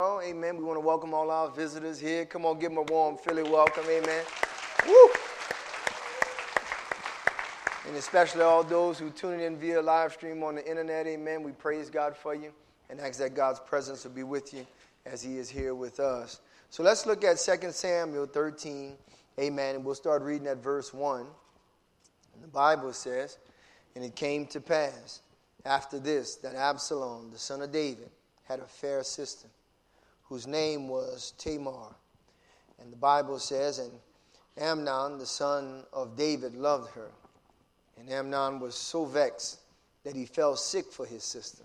Amen. We want to welcome all our visitors here. Come on, give them a warm Philly welcome. Amen. Woo! And especially all those who tune in via live stream on the internet. Amen. We praise God for you and ask that God's presence will be with you as he is here with us. So let's look at 2 Samuel 13. Amen. And we'll start reading at verse 1. And the Bible says, "And it came to pass after this that Absalom, the son of David, had a fair sister, whose name was Tamar. And the Bible says, and Amnon, the son of David, loved her. And Amnon was so vexed that he fell sick for his sister,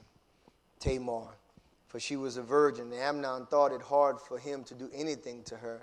Tamar, for she was a virgin. And Amnon thought it hard for him to do anything to her.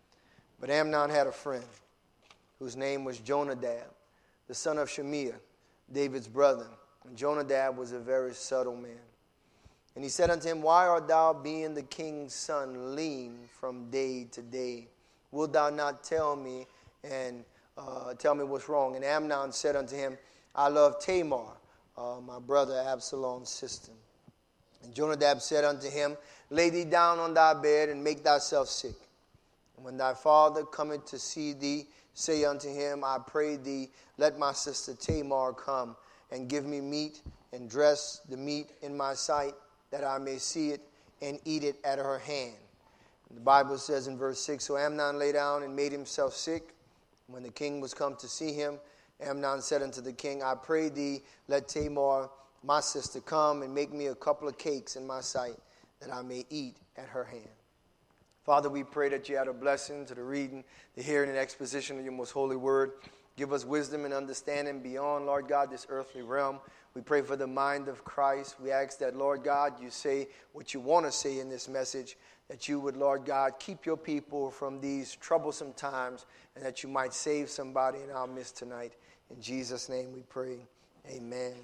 But Amnon had a friend, whose name was Jonadab, the son of Shimeah, David's brother. And Jonadab was a very subtle man. And he said unto him, Why art thou, being the king's son, lean from day to day? Wilt thou not tell me and tell me what's wrong? And Amnon said unto him, I love Tamar, my brother Absalom's sister. And Jonadab said unto him, Lay thee down on thy bed and make thyself sick. And when thy father cometh to see thee, say unto him, I pray thee, let my sister Tamar come and give me meat and dress the meat in my sight, that I may see it and eat it at her hand. And the Bible says in verse 6, So Amnon lay down and made himself sick. When the king was come to see him, Amnon said unto the king, I pray thee, let Tamar, my sister, come and make me a couple of cakes in my sight, that I may eat at her hand. Father, we pray that you add a blessing to the reading, the hearing, and exposition of your most holy word. Give us wisdom and understanding beyond, Lord God, this earthly realm. We pray for the mind of Christ. We ask that, Lord God, you say what you want to say in this message, that you would, Lord God, keep your people from these troublesome times, and that you might save somebody in our midst tonight. In Jesus' name we pray. Amen.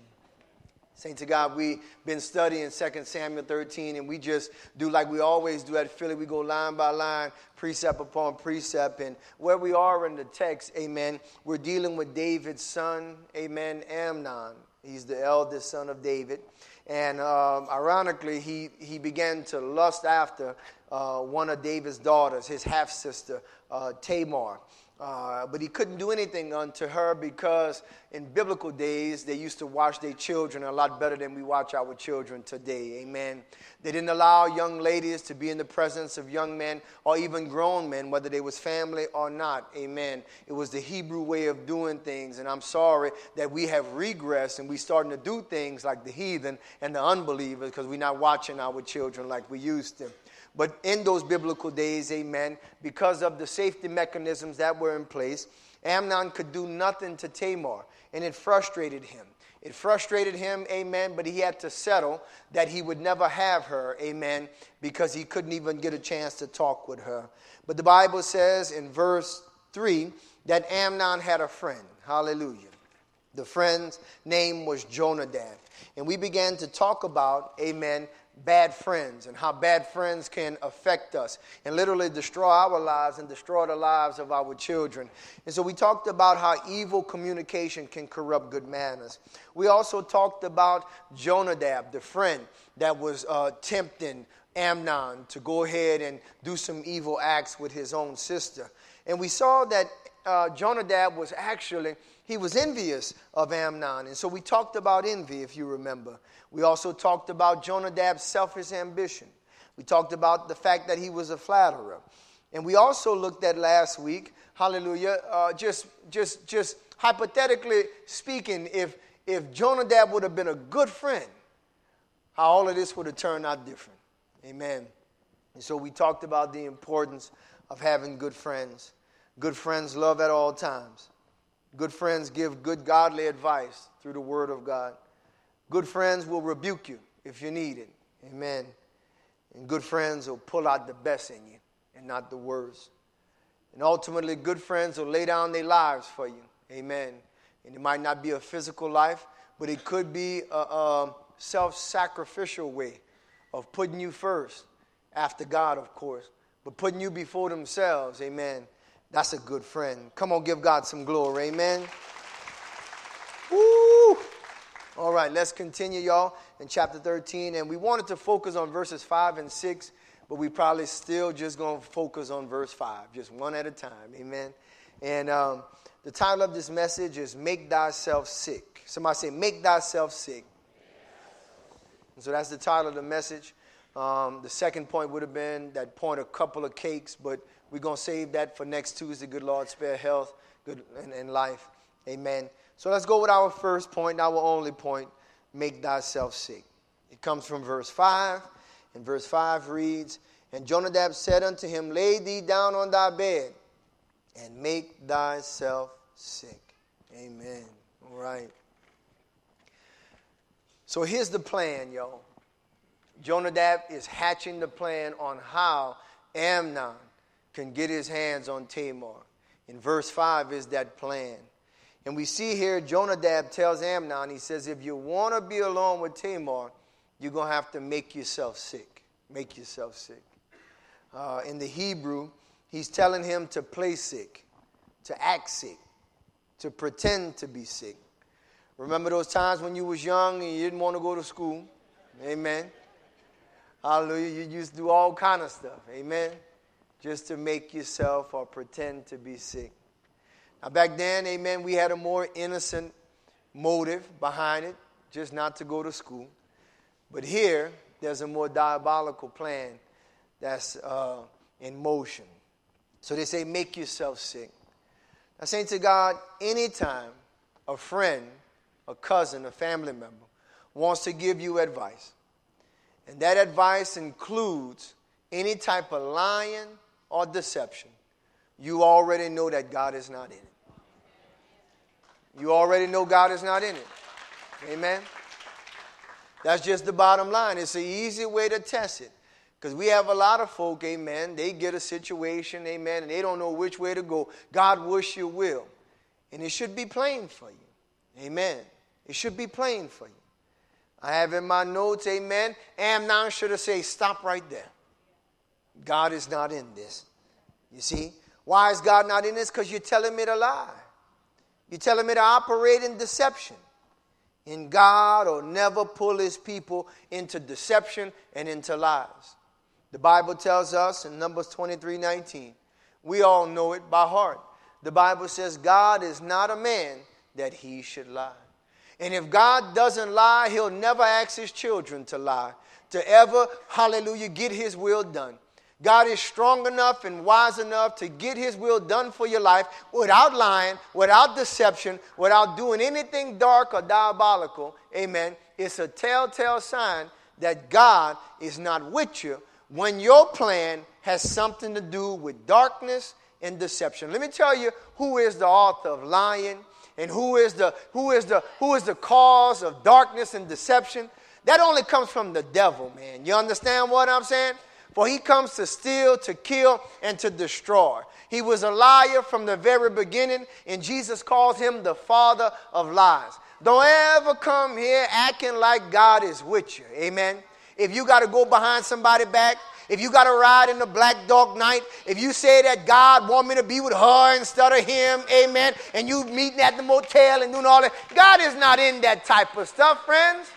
Saints of God, we've been studying 2 Samuel 13, and we just do like we always do at Philly. We go line by line, precept upon precept. And where we are in the text, amen, we're dealing with David's son, amen, Amnon. He's the eldest son of David. And ironically, he began to lust after one of David's daughters, his half-sister, Tamar. But he couldn't do anything unto her because in biblical days, they used to watch their children a lot better than we watch our children today. Amen. They didn't allow young ladies to be in the presence of young men or even grown men, whether they was family or not. Amen. It was the Hebrew way of doing things. And I'm sorry that we have regressed and we starting to do things like the heathen and the unbelievers because we're not watching our children like we used to. But in those biblical days, amen, because of the safety mechanisms that were in place, Amnon could do nothing to Tamar, and it frustrated him. It frustrated him, amen, but he had to settle that he would never have her, amen, because he couldn't even get a chance to talk with her. But the Bible says in verse 3 that Amnon had a friend. Hallelujah. The friend's name was Jonadab. And we began to talk about, amen, bad friends and how bad friends can affect us and literally destroy our lives and destroy the lives of our children. And so we talked about how evil communication can corrupt good manners. We also talked about Jonadab, the friend that was tempting Amnon to go ahead and do some evil acts with his own sister. And we saw that Jonadab was actually, he was envious of Amnon. And so we talked about envy, if you remember. We also talked about Jonadab's selfish ambition. We talked about the fact that he was a flatterer. And we also looked at last week, hallelujah, just hypothetically speaking, if Jonadab would have been a good friend, how all of this would have turned out different. Amen. And so we talked about the importance of having good friends. Good friends love at all times. Good friends give good godly advice through the word of God. Good friends will rebuke you if you need it. Amen. And good friends will pull out the best in you and not the worst. And ultimately, good friends will lay down their lives for you. Amen. And it might not be a physical life, but it could be a self-sacrificial way of putting you first, after God, of course, but putting you before themselves. Amen. That's a good friend. Come on, give God some glory. Amen. Woo! All right, let's continue, y'all, in chapter 13. And we wanted to focus on verses 5 and 6. but we probably still just going to focus on verse 5, just one at a time. Amen. And the title of this message is Make Thyself Sick. Somebody say, Make Thyself Sick. And so that's the title of the message. The second point would have been that point, a couple of cakes, but we're going to save that for next Tuesday. Good Lord, spare health good and life. Amen. So let's go with our first point, our only point, make thyself sick. It comes from verse 5, and verse 5 reads, And Jonadab said unto him, Lay thee down on thy bed, and make thyself sick. Amen. All right. So here's the plan, y'all. Jonadab is hatching the plan on how Amnon can get his hands on Tamar. In verse 5 is that plan. And we see here Jonadab tells Amnon, he says, if you want to be alone with Tamar, you're going to have to make yourself sick. Make yourself sick. In the Hebrew, he's telling him to play sick, to act sick, to pretend to be sick. Remember those times when you was young and you didn't want to go to school? Amen. Hallelujah. You used to do all kind of stuff. Amen. Just to make yourself or pretend to be sick. Now back then, amen, we had a more innocent motive behind it, just not to go to school. But here, there's a more diabolical plan that's in motion. So they say, make yourself sick. Now, saints of God, anytime a friend, a cousin, a family member wants to give you advice, and that advice includes any type of lying or deception, you already know that God is not in it. You already know God is not in it. Amen? That's just the bottom line. It's an easy way to test it. Because we have a lot of folk, amen, they get a situation, amen, and they don't know which way to go. God wish you will. And it should be plain for you. Amen. It should be plain for you. I have in my notes, amen, Amnon should have said, stop right there. God is not in this. You see? Why is God not in this? Because you're telling me to lie. You're telling me to operate in deception. And God will never pull his people into deception and into lies. The Bible tells us in Numbers 23:19, we all know it by heart. The Bible says God is not a man that he should lie. And if God doesn't lie, he'll never ask his children to lie, to ever, hallelujah, get his will done. God is strong enough and wise enough to get his will done for your life without lying, without deception, without doing anything dark or diabolical. Amen. It's a telltale sign that God is not with you when your plan has something to do with darkness and deception. Let me tell you who is the author of lying and who is the cause of darkness and deception. That only comes from the devil, man. You understand what I'm saying? For he comes to steal, to kill, and to destroy. He was a liar from the very beginning, and Jesus calls him the father of lies. Don't ever come here acting like God is with you. Amen. If you got to go behind somebody's back, if you got to ride in the black dark night, if you say that God want me to be with her instead of him, amen, and you meeting at the motel and doing all that, God is not in that type of stuff, friends.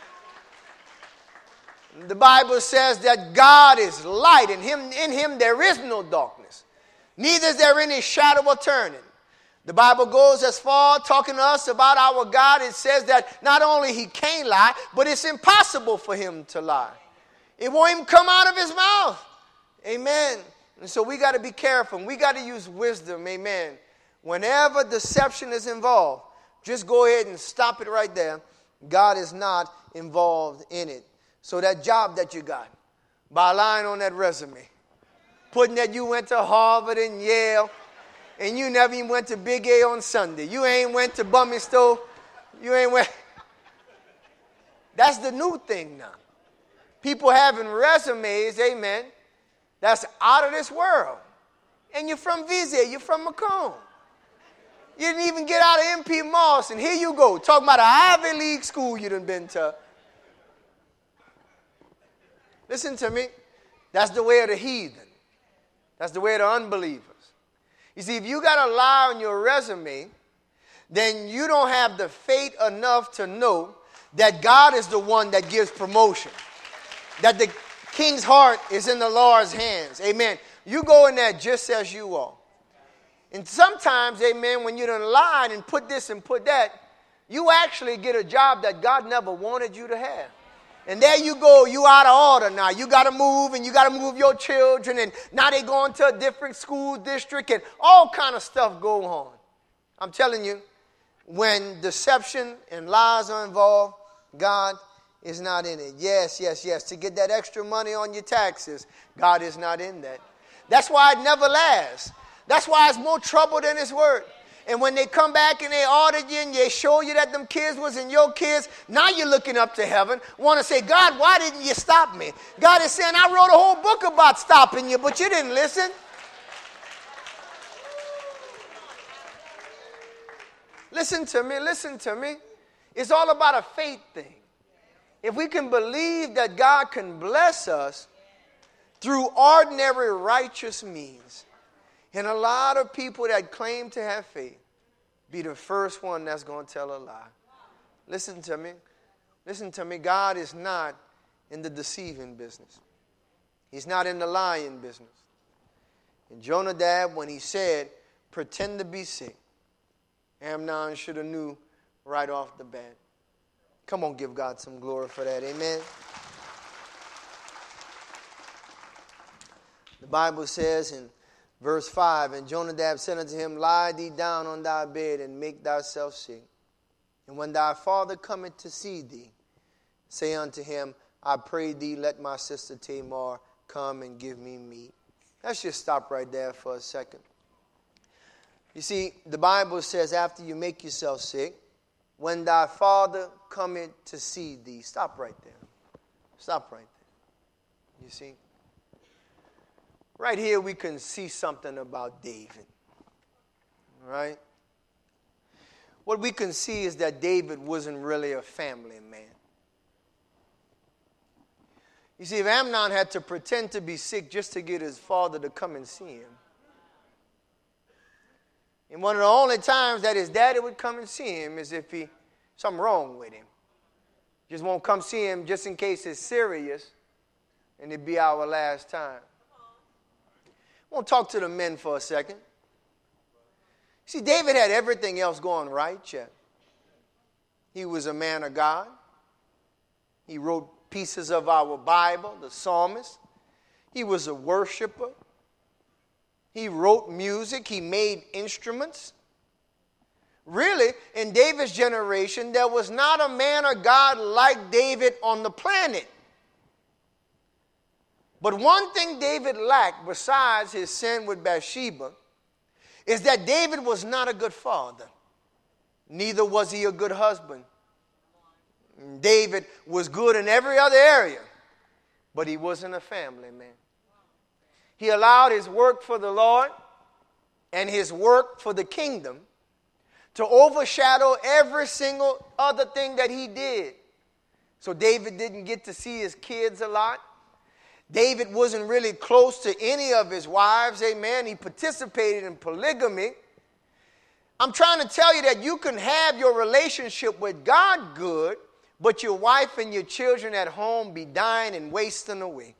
The Bible says that God is light, and in him there is no darkness. Neither is there any shadow of turning. The Bible goes as far talking to us about our God. It says that not only he can't lie, but it's impossible for him to lie. It won't even come out of his mouth. Amen. And so we got to be careful. We got to use wisdom. Amen. Whenever deception is involved, just go ahead and stop it right there. God is not involved in it. So that job that you got, by lying on that resume, putting that you went to Harvard and Yale, and you never even went to Big A on Sunday. You ain't went to Bumming Stove. You ain't went. That's the new thing now. People having resumes, amen, that's out of this world. And you're from Vizia, you're from Macomb. You didn't even get out of MP Moss, and here you go, talking about an Ivy League school you done been to. Listen to me. That's the way of the heathen. That's the way of the unbelievers. You see, if you got a lie on your resume, then you don't have the faith enough to know that God is the one that gives promotion. That King's heart is in the Lord's hands. Amen. You go in there just as you are. And sometimes, amen, when you done lied and put this and put that, you actually get a job that God never wanted you to have. And there you go, you out of order now. You got to move, and you got to move your children, and now they going to a different school district, and all kind of stuff go on. I'm telling you, when deception and lies are involved, God is not in it. Yes, to get that extra money on your taxes, God is not in that. That's why it never lasts. That's why it's more trouble than it's worth. And when they come back and they audit you and they show you that them kids wasn't your kids, now you're looking up to heaven, want to say, God, why didn't you stop me? God is saying, I wrote a whole book about stopping you, but you didn't listen. Listen to me. It's all about a faith thing. If we can believe that God can bless us through ordinary righteous means, and a lot of people that claim to have faith be the first one that's going to tell a lie. Listen to me. God is not in the deceiving business. He's not in the lying business. And Jonadab, when he said, pretend to be sick, Amnon should have knew right off the bat. Come on, give God some glory for that. Amen. The Bible says in verse 5, and Jonadab said unto him, lie thee down on thy bed and make thyself sick. And when thy father cometh to see thee, say unto him, I pray thee, let my sister Tamar come and give me meat. Let's just stop right there for a second. You see, the Bible says after you make yourself sick, when thy father cometh to see thee. Stop right there. Stop right there. You see? Right here we can see something about David. All right? What we can see is that David wasn't really a family man. You see, if Amnon had to pretend to be sick just to get his father to come and see him, and one of the only times that his daddy would come and see him is if something wrong with him. Just won't come see him just in case it's serious, and it'd be our last time. I want to talk to the men for a second. See, David had everything else going right, yeah. He was a man of God. He wrote pieces of our Bible, the psalmist. He was a worshiper. He wrote music. He made instruments. Really, in David's generation, there was not a man of God like David on the planet. But one thing David lacked, besides his sin with Bathsheba, is that David was not a good father. Neither was he a good husband. David was good in every other area, but he wasn't a family man. He allowed his work for the Lord and his work for the kingdom to overshadow every single other thing that he did. So David didn't get to see his kids a lot. David wasn't really close to any of his wives. Amen. He participated in polygamy. I'm trying to tell you that you can have your relationship with God good, but your wife and your children at home be dying and wasting away.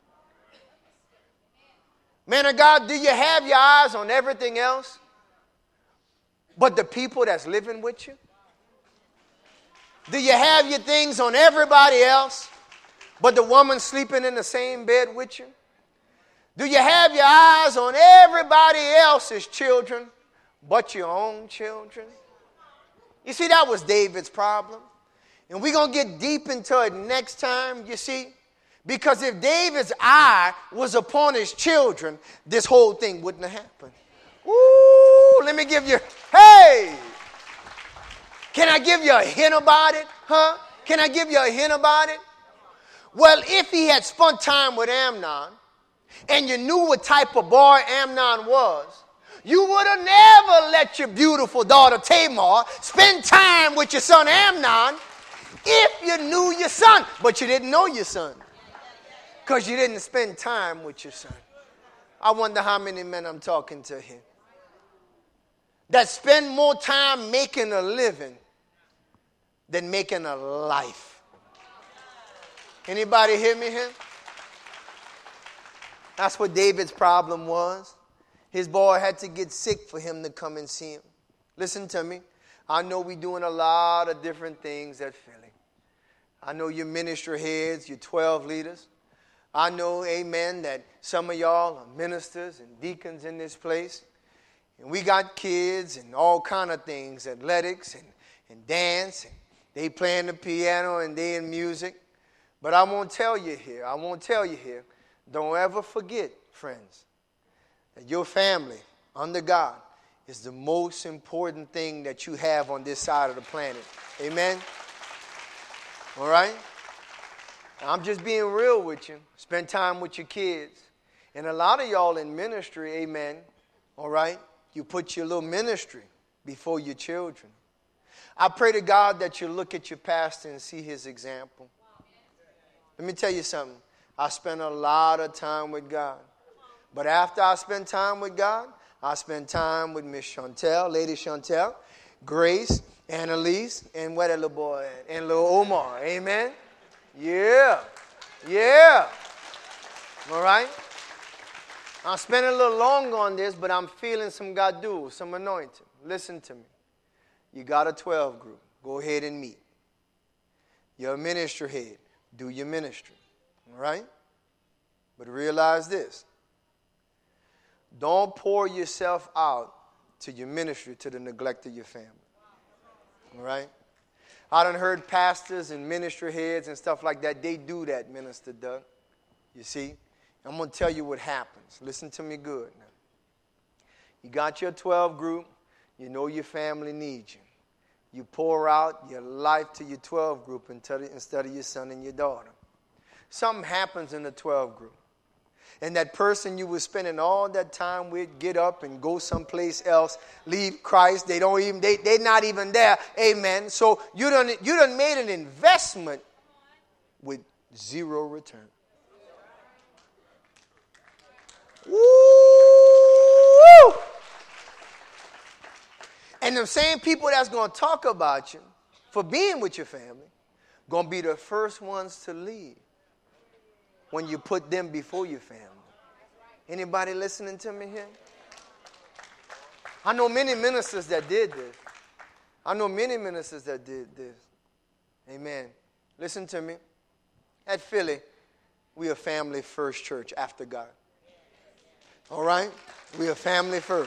Man of God, do you have your eyes on everything else but the people that's living with you? Do you have your things on everybody else but the woman sleeping in the same bed with you? Do you have your eyes on everybody else's children but your own children? You see, that was David's problem. And we're going to get deep into it next time, you see. Because if David's eye was upon his children, this whole thing wouldn't have happened. Ooh, let me give you, hey! Can I give you a hint about it? Huh? Can I give you a hint about it? Well, if he had spent time with Amnon, and you knew what type of boy Amnon was, you would have never let your beautiful daughter Tamar spend time with your son Amnon if you knew your son. But you didn't know your son because you didn't spend time with your son. I wonder how many men I'm talking to here that spend more time making a living than making a life. Anybody hear me here? That's what David's problem was. His boy had to get sick for him to come and see him. Listen to me. I know we're doing a lot of different things at Philly. I know your ministry heads, your 12 leaders. I know, amen, that some of y'all are ministers and deacons in this place. And we got kids and all kind of things, athletics and dance. And they playing the piano and they in music. But I won't tell you here, don't ever forget, friends, that your family under God is the most important thing that you have on this side of the planet. Amen? All right? I'm just being real with you. Spend time with your kids. And a lot of y'all in ministry, amen, all right? You put your little ministry before your children. I pray to God that you look at your pastor and see his example. Let me tell you something. I spend a lot of time with God. But after I spend time with God, I spend time with Miss Chantel, Lady Chantel, Grace, Annalise, and where that little boy at? And little Omar. Amen? Yeah. Yeah. All right? I'm spending a little longer on this, but I'm feeling some gadul, some anointing. Listen to me. You got a 12 group. Go ahead and meet. You're a ministry head. Do your ministry. All right? But realize this. Don't pour yourself out to your ministry to the neglect of your family. All right? I done heard pastors and ministry heads and stuff like that. They do that, Minister Doug. You see? I'm going to tell you what happens. Listen to me good now. You got your 12 group. You know your family needs you. You pour out your life to your 12 group instead of your son and your daughter. Something happens in the 12 group. And that person you were spending all that time with get up and go someplace else, leave Christ. They're not even there. Amen. So you done made an investment with zero return. Woo! And the same people that's going to talk about you for being with your family going to be the first ones to leave when you put them before your family. Anybody listening to me here? I know many ministers that did this. Amen. Listen to me. At Philly, we are family first church after God. All right? We are family first.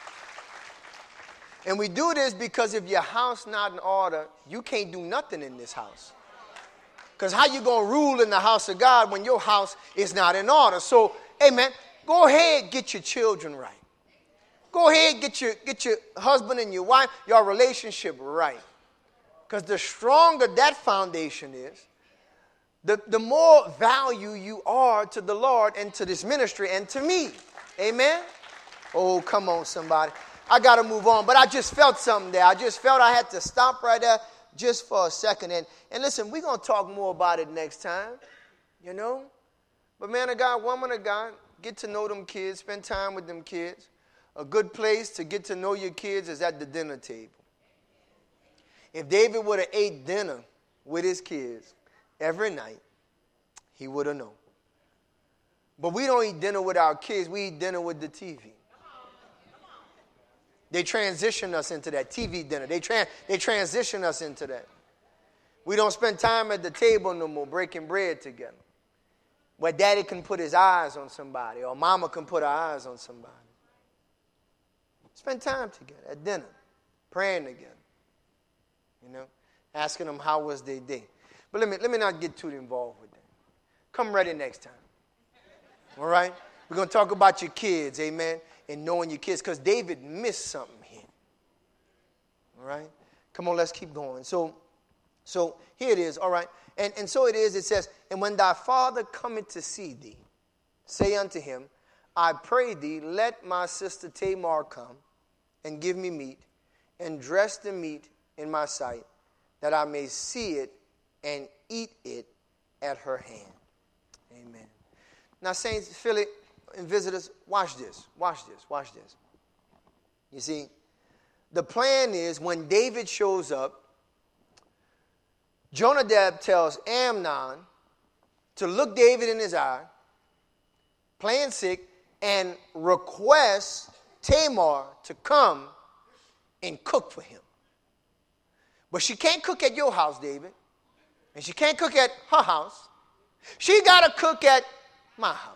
And we do this because if your house not in order, you can't do nothing in this house. Because how you going to rule in the house of God when your house is not in order? So, amen, go ahead, get your children right. Go ahead, get your husband and your wife, your relationship right. Because the stronger that foundation is, the more value you are to the Lord and to this ministry and to me. Amen? Oh, come on, somebody. I got to move on. But I just felt something there. I just felt I had to stop right there just for a second. And listen, we're going to talk more about it next time. You know? But man of God, woman of God, get to know them kids. Spend time with them kids. A good place to get to know your kids is at the dinner table. If David would have ate dinner with his kids every night, he would have known. But we don't eat dinner with our kids. We eat dinner with the TV. They transition us into that TV dinner. They transition us into that. We don't spend time at the table no more breaking bread together. Where daddy can put his eyes on somebody or mama can put her eyes on somebody. Spend time together at dinner, praying together. You know, asking them how was their day. But let me not get too involved with that. Come ready next time. All right? We're going to talk about your kids, amen, and knowing your kids, because David missed something here. All right? Come on, let's keep going. So here it is, all right? And so it is, it says, and when thy father cometh to see thee, say unto him, I pray thee, let my sister Tamar come and give me meat, and dress the meat in my sight, that I may see it and eat it at her hand. Amen. Now, saints, Philip, and visitors, watch this. You see, the plan is when David shows up, Jonadab tells Amnon to look David in his eye playing sick, and requests Tamar to come and cook for him. But she can't cook at your house, David. And she can't cook at her house. She got to cook at my house.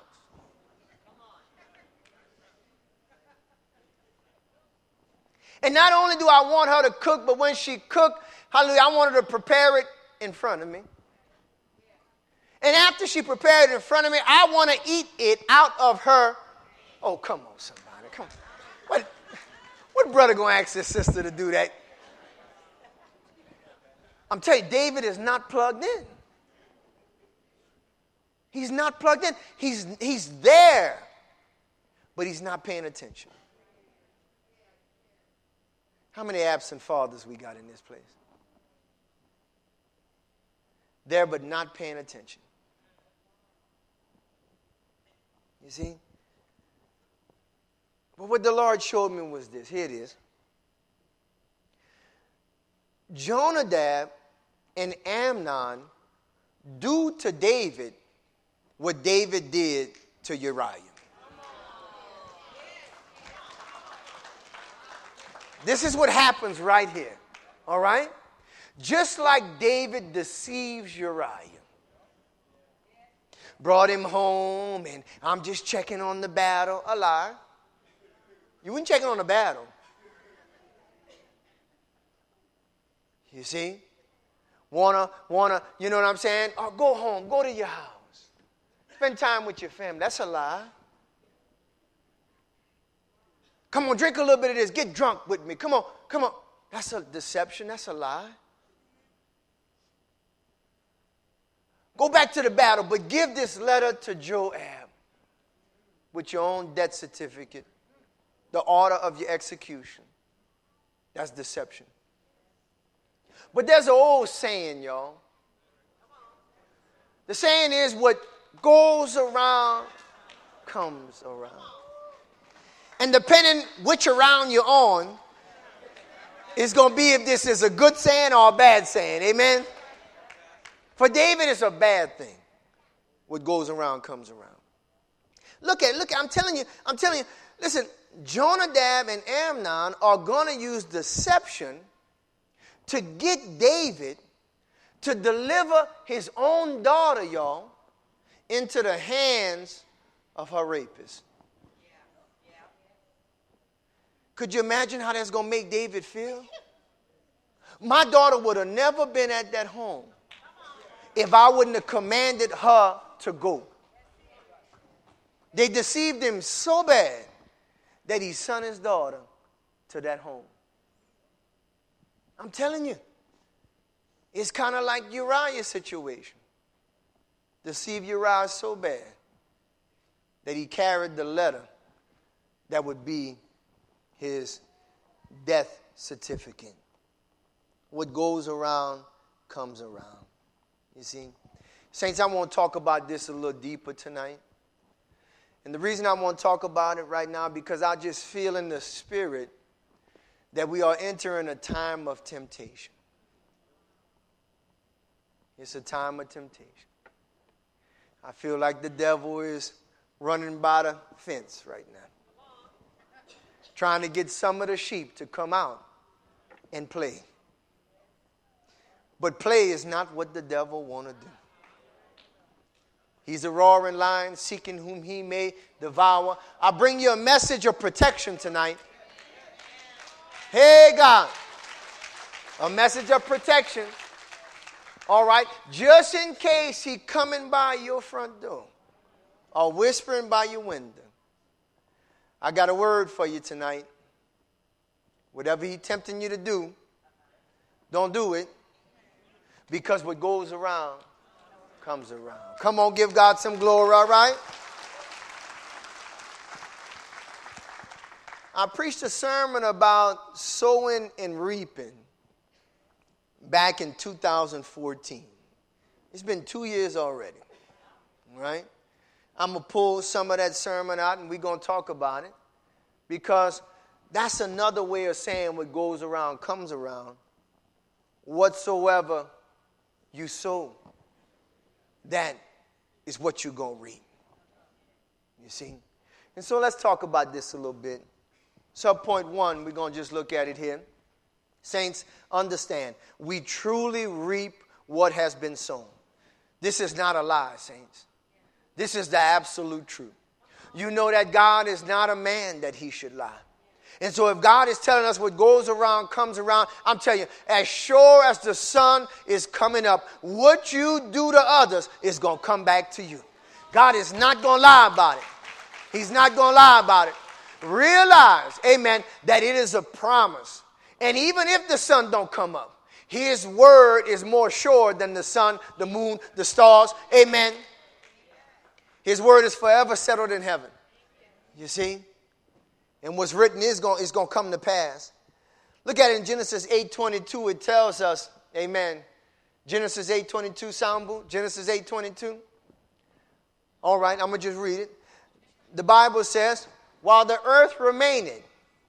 And not only do I want her to cook, but when she cooked, hallelujah, I want her to prepare it in front of me. And after she prepared it in front of me, I want to eat it out of her. Oh, come on, somebody. Come on. What brother going to ask his sister to do that? I'm telling you, David is not plugged in. He's not plugged in. He's there, but he's not paying attention. How many absent fathers we got in this place? There, but not paying attention. You see? But what the Lord showed me was this. Here it is. Jonadab and Amnon do to David what David did to Uriah. This is what happens right here. All right? Just like David deceives Uriah. Brought him home, and I'm just checking on the battle. A lie. You weren't checking on the battle. You see? Wanna, you know what I'm saying? Oh, go home, go to your house. Spend time with your family. That's a lie. Come on, drink a little bit of this. Get drunk with me. Come on. That's a deception. That's a lie. Go back to the battle, but give this letter to Joab with your own death certificate, the order of your execution. That's deception. But there's an old saying, y'all. The saying is, what goes around comes around. And depending which around you're on, it's going to be if this is a good saying or a bad saying. Amen? For David, it's a bad thing. What goes around comes around. Look, I'm telling you, listen, Jonadab and Amnon are going to use deception to get David to deliver his own daughter, y'all, into the hands of her rapist. Could you imagine how that's going to make David feel? My daughter would have never been at that home if I wouldn't have commanded her to go. They deceived him so bad that he sent his daughter to that home. I'm telling you, it's kind of like Uriah's situation. Deceived Uriah so bad that he carried the letter that would be his death certificate. What goes around comes around. You see? Saints, I want to talk about this a little deeper tonight. And the reason I want to talk about it right now, because I just feel in the spirit that we are entering a time of temptation. It's a time of temptation. I feel like the devil is running by the fence right now, trying to get some of the sheep to come out and play. But play is not what the devil want to do. He's a roaring lion, seeking whom he may devour. I bring you a message of protection tonight. Hey, God. A message of protection. All right? Just in case he coming by your front door or whispering by your window. I got a word for you tonight. Whatever he's tempting you to do, don't do it. Because what goes around comes around. Come on, give God some glory, all right? I preached a sermon about sowing and reaping back in 2014. It's been 2 years already, right? I'm going to pull some of that sermon out and we're going to talk about it, because that's another way of saying what goes around comes around. Whatsoever you sow, that is what you're going to reap. You see? And so let's talk about this a little bit. Subpoint 1, we're going to just look at it here. Saints, understand, we truly reap what has been sown. This is not a lie, saints. This is the absolute truth. You know that God is not a man that he should lie. And so if God is telling us what goes around comes around, I'm telling you, as sure as the sun is coming up, what you do to others is going to come back to you. God is not going to lie about it. He's not going to lie about it. Realize, amen, that it is a promise. And even if the sun don't come up, his word is more sure than the sun, the moon, the stars. Amen. His word is forever settled in heaven. You see? And what's written is going to come to pass. Look at it in Genesis 8:22. It tells us, amen. Genesis 8:22, soundboard. Genesis 8:22. All right, I'm going to just read it. The Bible says, while the earth remaineth,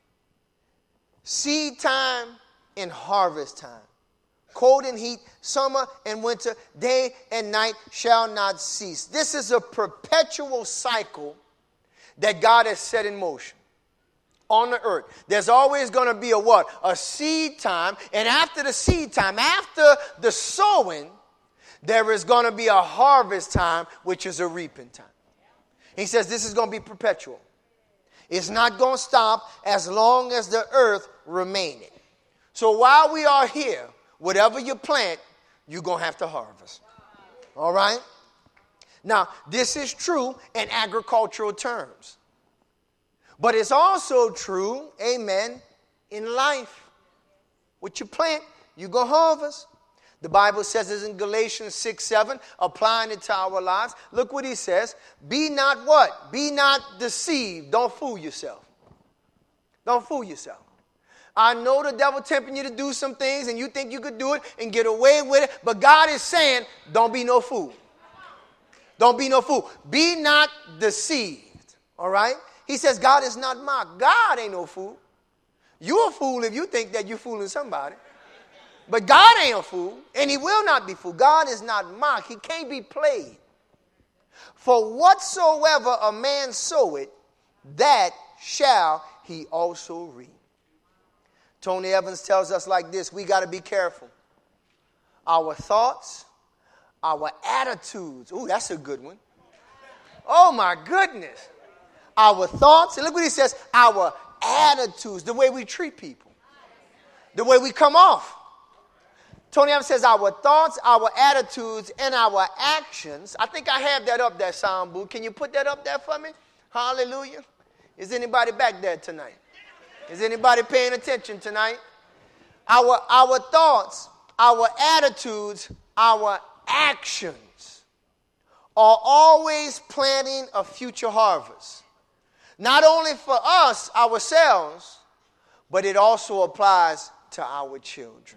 seed time and harvest time, cold and heat, summer and winter, day and night shall not cease. This is a perpetual cycle that God has set in motion on the earth. There's always going to be a what? A seed time. And after the seed time, after the sowing, there is going to be a harvest time, which is a reaping time. He says this is going to be perpetual. It's not going to stop as long as the earth remaineth. So while we are here, whatever you plant, you're going to have to harvest. All right? Now, this is true in agricultural terms. But it's also true, amen, in life. What you plant, you go harvest. The Bible says this in Galatians 6:7, applying it to our lives. Look what he says. Be not what? Be not deceived. Don't fool yourself. Don't fool yourself. I know the devil tempting you to do some things and you think you could do it and get away with it. But God is saying, don't be no fool. Don't be no fool. Be not deceived. All right? He says God is not mocked. God ain't no fool. You're a fool if you think that you're fooling somebody. But God ain't a fool, and he will not be fooled. God is not mocked. He can't be played. For whatsoever a man soweth, that shall he also reap. Tony Evans tells us like this, we got to be careful. Our thoughts, our attitudes. Ooh, that's a good one. Oh, my goodness. Our thoughts, and look what he says, our attitudes, the way we treat people, the way we come off. Tony Evans says our thoughts, our attitudes, and our actions. I think I have that up there, sound booth. Can you put that up there for me? Hallelujah. Is anybody back there tonight? Is anybody paying attention tonight? Our thoughts, our attitudes, our actions are always planting a future harvest. Not only for us, ourselves, but it also applies to our children.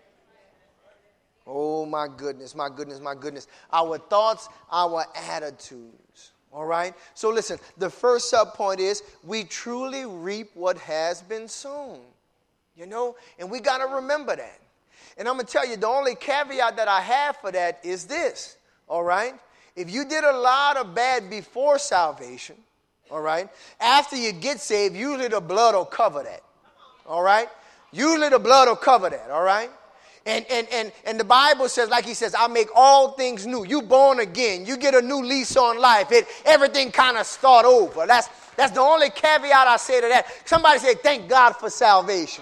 Oh, my goodness, my goodness, my goodness. Our thoughts, our attitudes. All right? So listen, the first subpoint is we truly reap what has been sown. You know? And we got to remember that. And I'm going to tell you, the only caveat that I have for that is this. All right? If you did a lot of bad before salvation, all right, after you get saved, usually the blood will cover that. All right? Usually the blood will cover that. All right? And the Bible says, like he says, I'll make all things new. You born again. You get a new lease on life. Everything kind of start over. That's the only caveat I say to that. Somebody say, thank God for salvation.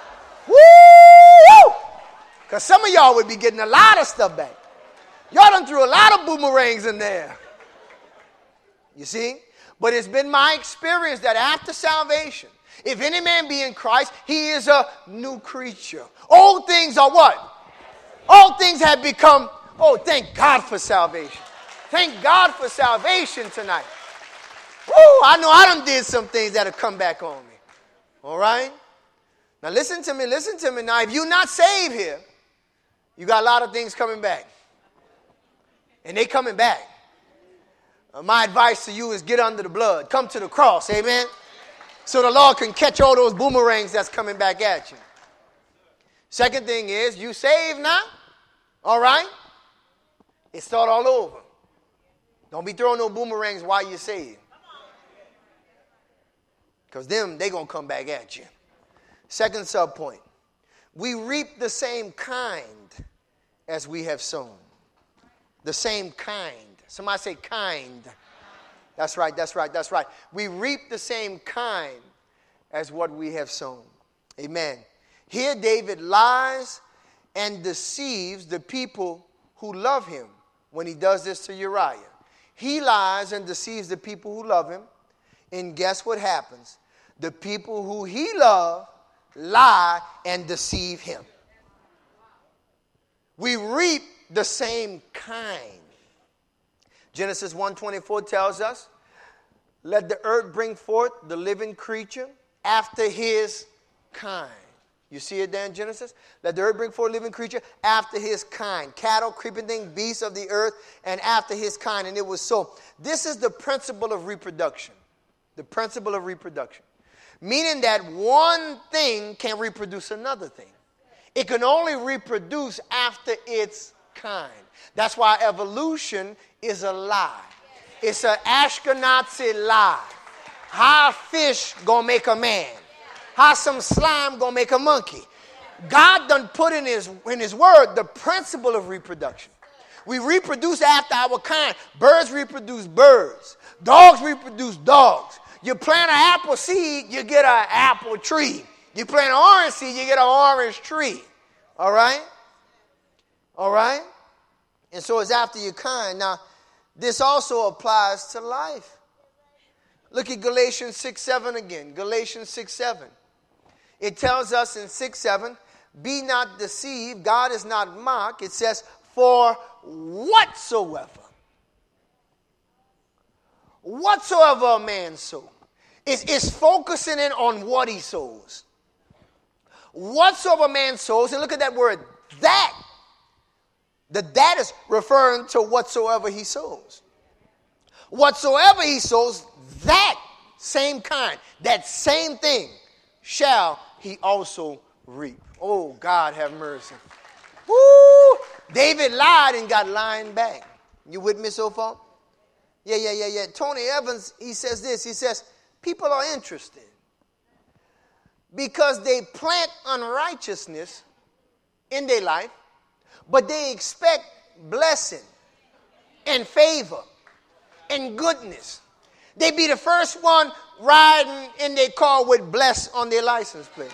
Woo! Because some of y'all would be getting a lot of stuff back. Y'all done threw a lot of boomerangs in there. You see? But it's been my experience that after salvation, if any man be in Christ, he is a new creature. Old things are what? All things have become, oh, thank God for salvation. Thank God for salvation tonight. Woo, I know I done did some things that have come back on me. All right? Now listen to me. Now, if you're not saved here, you got a lot of things coming back. And they coming back. My advice to you is get under the blood. Come to the cross, amen? So the Lord can catch all those boomerangs that's coming back at you. Second thing is, you saved now, all right? It start all over. Don't be throwing no boomerangs while you're saved. Because them, they going to come back at you. Second subpoint. We reap the same kind as we have sown. The same kind. Somebody say kind. That's right, that's right, that's right. We reap the same kind as what we have sown. Amen. Here David lies and deceives the people who love him when he does this to Uriah. He lies and deceives the people who love him. And guess what happens? The people who he loved lie and deceive him. We reap the same kind. Genesis 1:24 tells us, let the earth bring forth the living creature after his kind. You see it there in Genesis? Let the earth bring forth a living creature after his kind. Cattle, creeping things, beasts of the earth, and after his kind. And it was so. This is the principle of reproduction. The principle of reproduction. Meaning that one thing can reproduce another thing. It can only reproduce after its kind. That's why evolution is a lie. It's an Ashkenazi lie. How a fish gonna make a man? How some slime gonna make a monkey? God done put in his word the principle of reproduction. We reproduce after our kind. Birds reproduce birds. Dogs reproduce dogs. You plant an apple seed, you get an apple tree. You plant an orange seed, you get an orange tree. All right? All right? And so it's after your kind. Now, this also applies to life. Look at Galatians 6:7 again. Galatians 6:7. It tells us in 6:7, be not deceived, God is not mocked. It says, for whatsoever a man sows. It's focusing in on what he sows. Whatsoever a man sows, and look at that word, that. That is referring to whatsoever he sows. Whatsoever he sows, that same kind, that same thing, shall he also reap. Oh, God have mercy. Woo! David lied and got lying back. You with me so far? Yeah. Tony Evans, he says this. He says, people are interested because they plant unrighteousness in their life, but they expect blessing and favor and goodness. They be the first one riding in their car with bless on their license plate.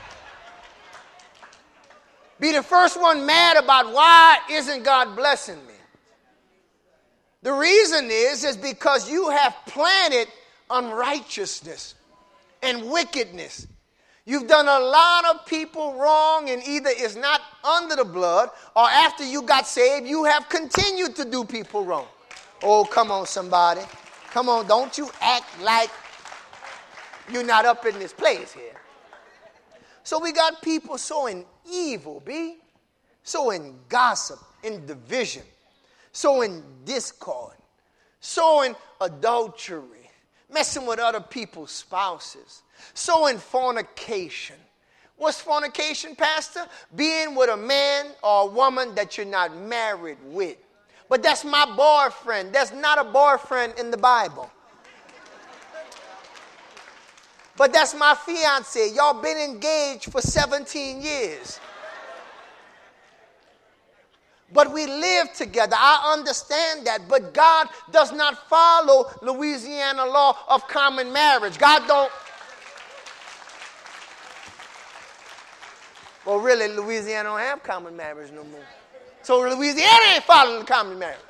Be the first one mad about why isn't God blessing me? The reason is because you have planted unrighteousness and wickedness. You've done a lot of people wrong, and either it's not under the blood or after you got saved, you have continued to do people wrong. Oh, come on, somebody. Come on, don't you act like you're not up in this place here. So we got people sowing evil, sowing gossip and division, sowing discord, sowing adultery, messing with other people's spouses, sowing fornication. What's fornication, Pastor? Being with a man or a woman that you're not married with. But that's my boyfriend. There's not a boyfriend in the Bible. But that's my fiance. Y'all been engaged for 17 years. But we live together. I understand that. But God does not follow Louisiana law of common marriage. God don't. Well, really, Louisiana don't have common marriage no more. So Louisiana ain't following the common marriage.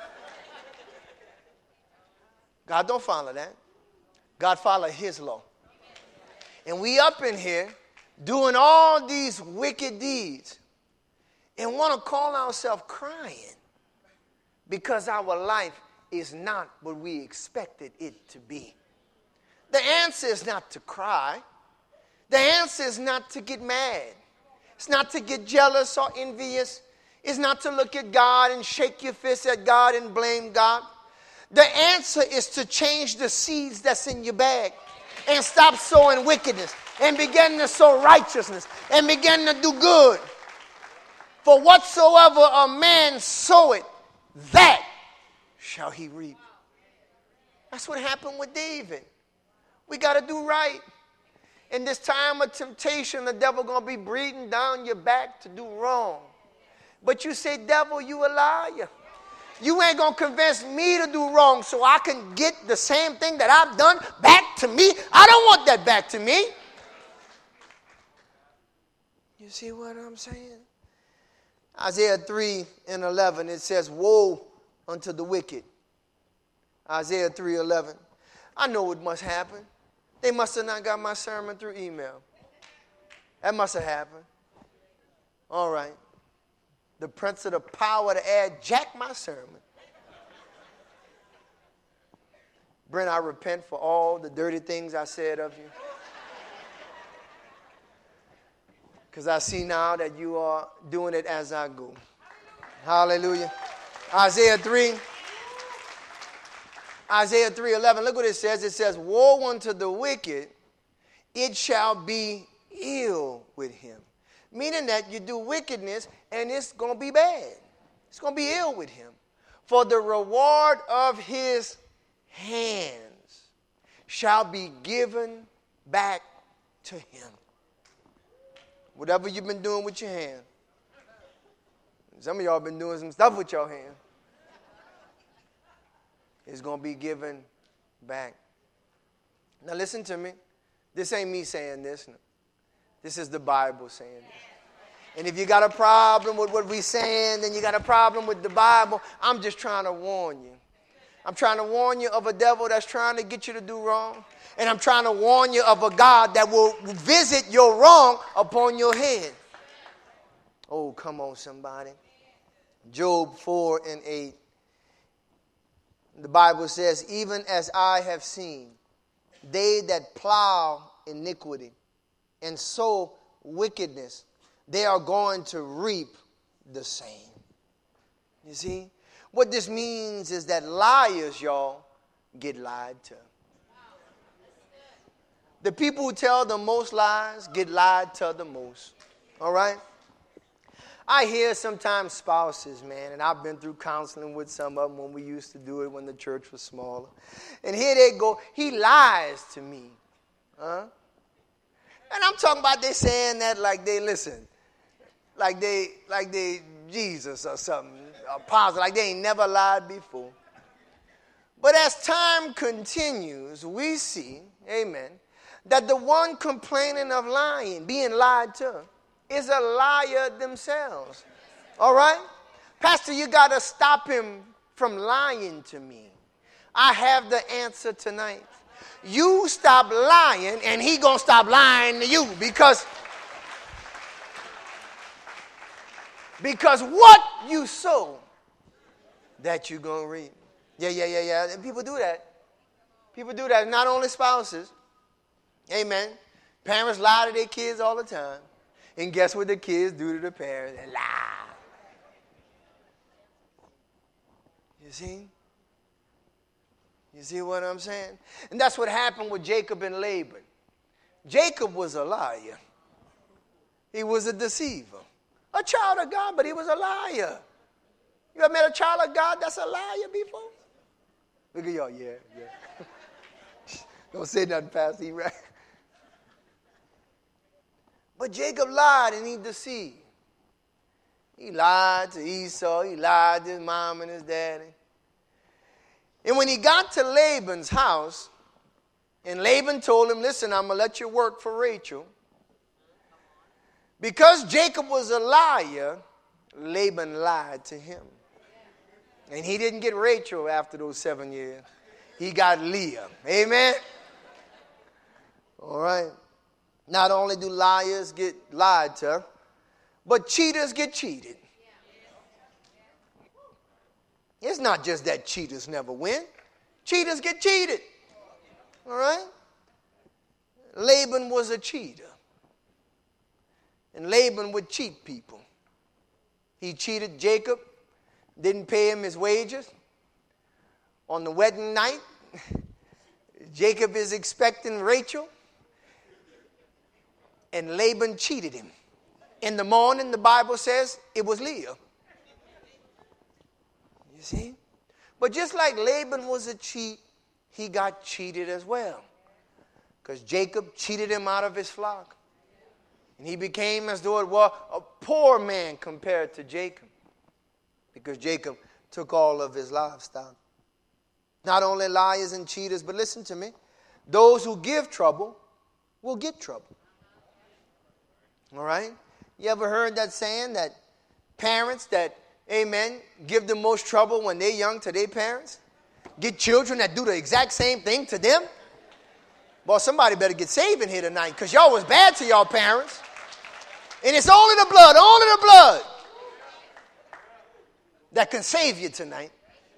God don't follow that. God follow his law. And we up in here doing all these wicked deeds and want to call ourselves crying because our life is not what we expected it to be. The answer is not to cry. The answer is not to get mad. It's not to get jealous or envious. It's not to look at God and shake your fist at God and blame God. The answer is to change the seeds that's in your bag and stop sowing wickedness and begin to sow righteousness and begin to do good. For whatsoever a man soweth, that shall he reap. That's what happened with David. We got to do right. In this time of temptation, the devil going to be breathing down your back to do wrong. But you say, devil, you a liar. You ain't going to convince me to do wrong so I can get the same thing that I've done back to me. I don't want that back to me. You see what I'm saying? Isaiah 3:11, it says, woe unto the wicked. Isaiah 3:11. I know what must happen. They must have not got my sermon through email. That must have happened. All right. The prince of the power to add jack my sermon. Brent, I repent for all the dirty things I said of you. Because I see now that you are doing it as I go. Hallelujah. Isaiah 3:11. Look what it says. It says, woe unto the wicked, it shall be ill with him. Meaning that you do wickedness and it's going to be bad. It's going to be ill with him. For the reward of his hands shall be given back to him. Whatever you've been doing with your hand. Some of y'all been doing some stuff with your hand. It's going to be given back. Now listen to me. This ain't me saying this. No. This is the Bible saying this. And if you got a problem with what we're saying, then you got a problem with the Bible. I'm just trying to warn you. I'm trying to warn you of a devil that's trying to get you to do wrong. And I'm trying to warn you of a God that will visit your wrong upon your head. Oh, come on, somebody. Job 4:8. The Bible says, even as I have seen, they that plow iniquity and sow wickedness, they are going to reap the same. You see? What this means is that liars, y'all, get lied to. The people who tell the most lies get lied to the most. All right? I hear sometimes spouses, man, and I've been through counseling with some of them when we used to do it when the church was smaller. And here they go, he lies to me. Huh? And I'm talking about they saying that like they listen, like they Jesus or something, apostle, like they ain't never lied before. But as time continues, we see, amen, that the one complaining of lying, being lied to, is a liar themselves. All right? Pastor, you got to stop him from lying to me. I have the answer tonight. You stop lying and he going to stop lying to you because what you sow, that you going to reap. Yeah. And people do that. People do that. Not only spouses. Amen. Parents lie to their kids all the time. And guess what the kids do to the parents? They lie. You see? You see what I'm saying? And that's what happened with Jacob and Laban. Jacob was a liar. He was a deceiver. A child of God, but he was a liar. You ever met a child of God that's a liar before? Look at y'all, yeah. Don't say nothing, Pastor, he right. But Jacob lied and he deceived. He lied to Esau. He lied to his mom and his daddy. And when he got to Laban's house, and Laban told him, listen, I'm going to let you work for Rachel. Because Jacob was a liar, Laban lied to him. And he didn't get Rachel after those 7 years. He got Leah. Amen? All right. Not only do liars get lied to, but cheaters get cheated. It's not just that cheaters never win. Cheaters get cheated. All right? Laban was a cheater. And Laban would cheat people. He cheated Jacob, didn't pay him his wages. On the wedding night, Jacob is expecting Rachel. And Laban cheated him. In the morning, the Bible says it was Leah. You see? But just like Laban was a cheat, he got cheated as well. Because Jacob cheated him out of his flock. And he became as though it were a poor man compared to Jacob. Because Jacob took all of his livestock. Not only liars and cheaters, but listen to me. Those who give trouble will get trouble. All right? You ever heard that saying that parents that, amen, give the most trouble when they're young to their parents? Get children that do the exact same thing to them? Boy, somebody better get saved in here tonight because y'all was bad to y'all parents. And it's only the blood that can save you tonight.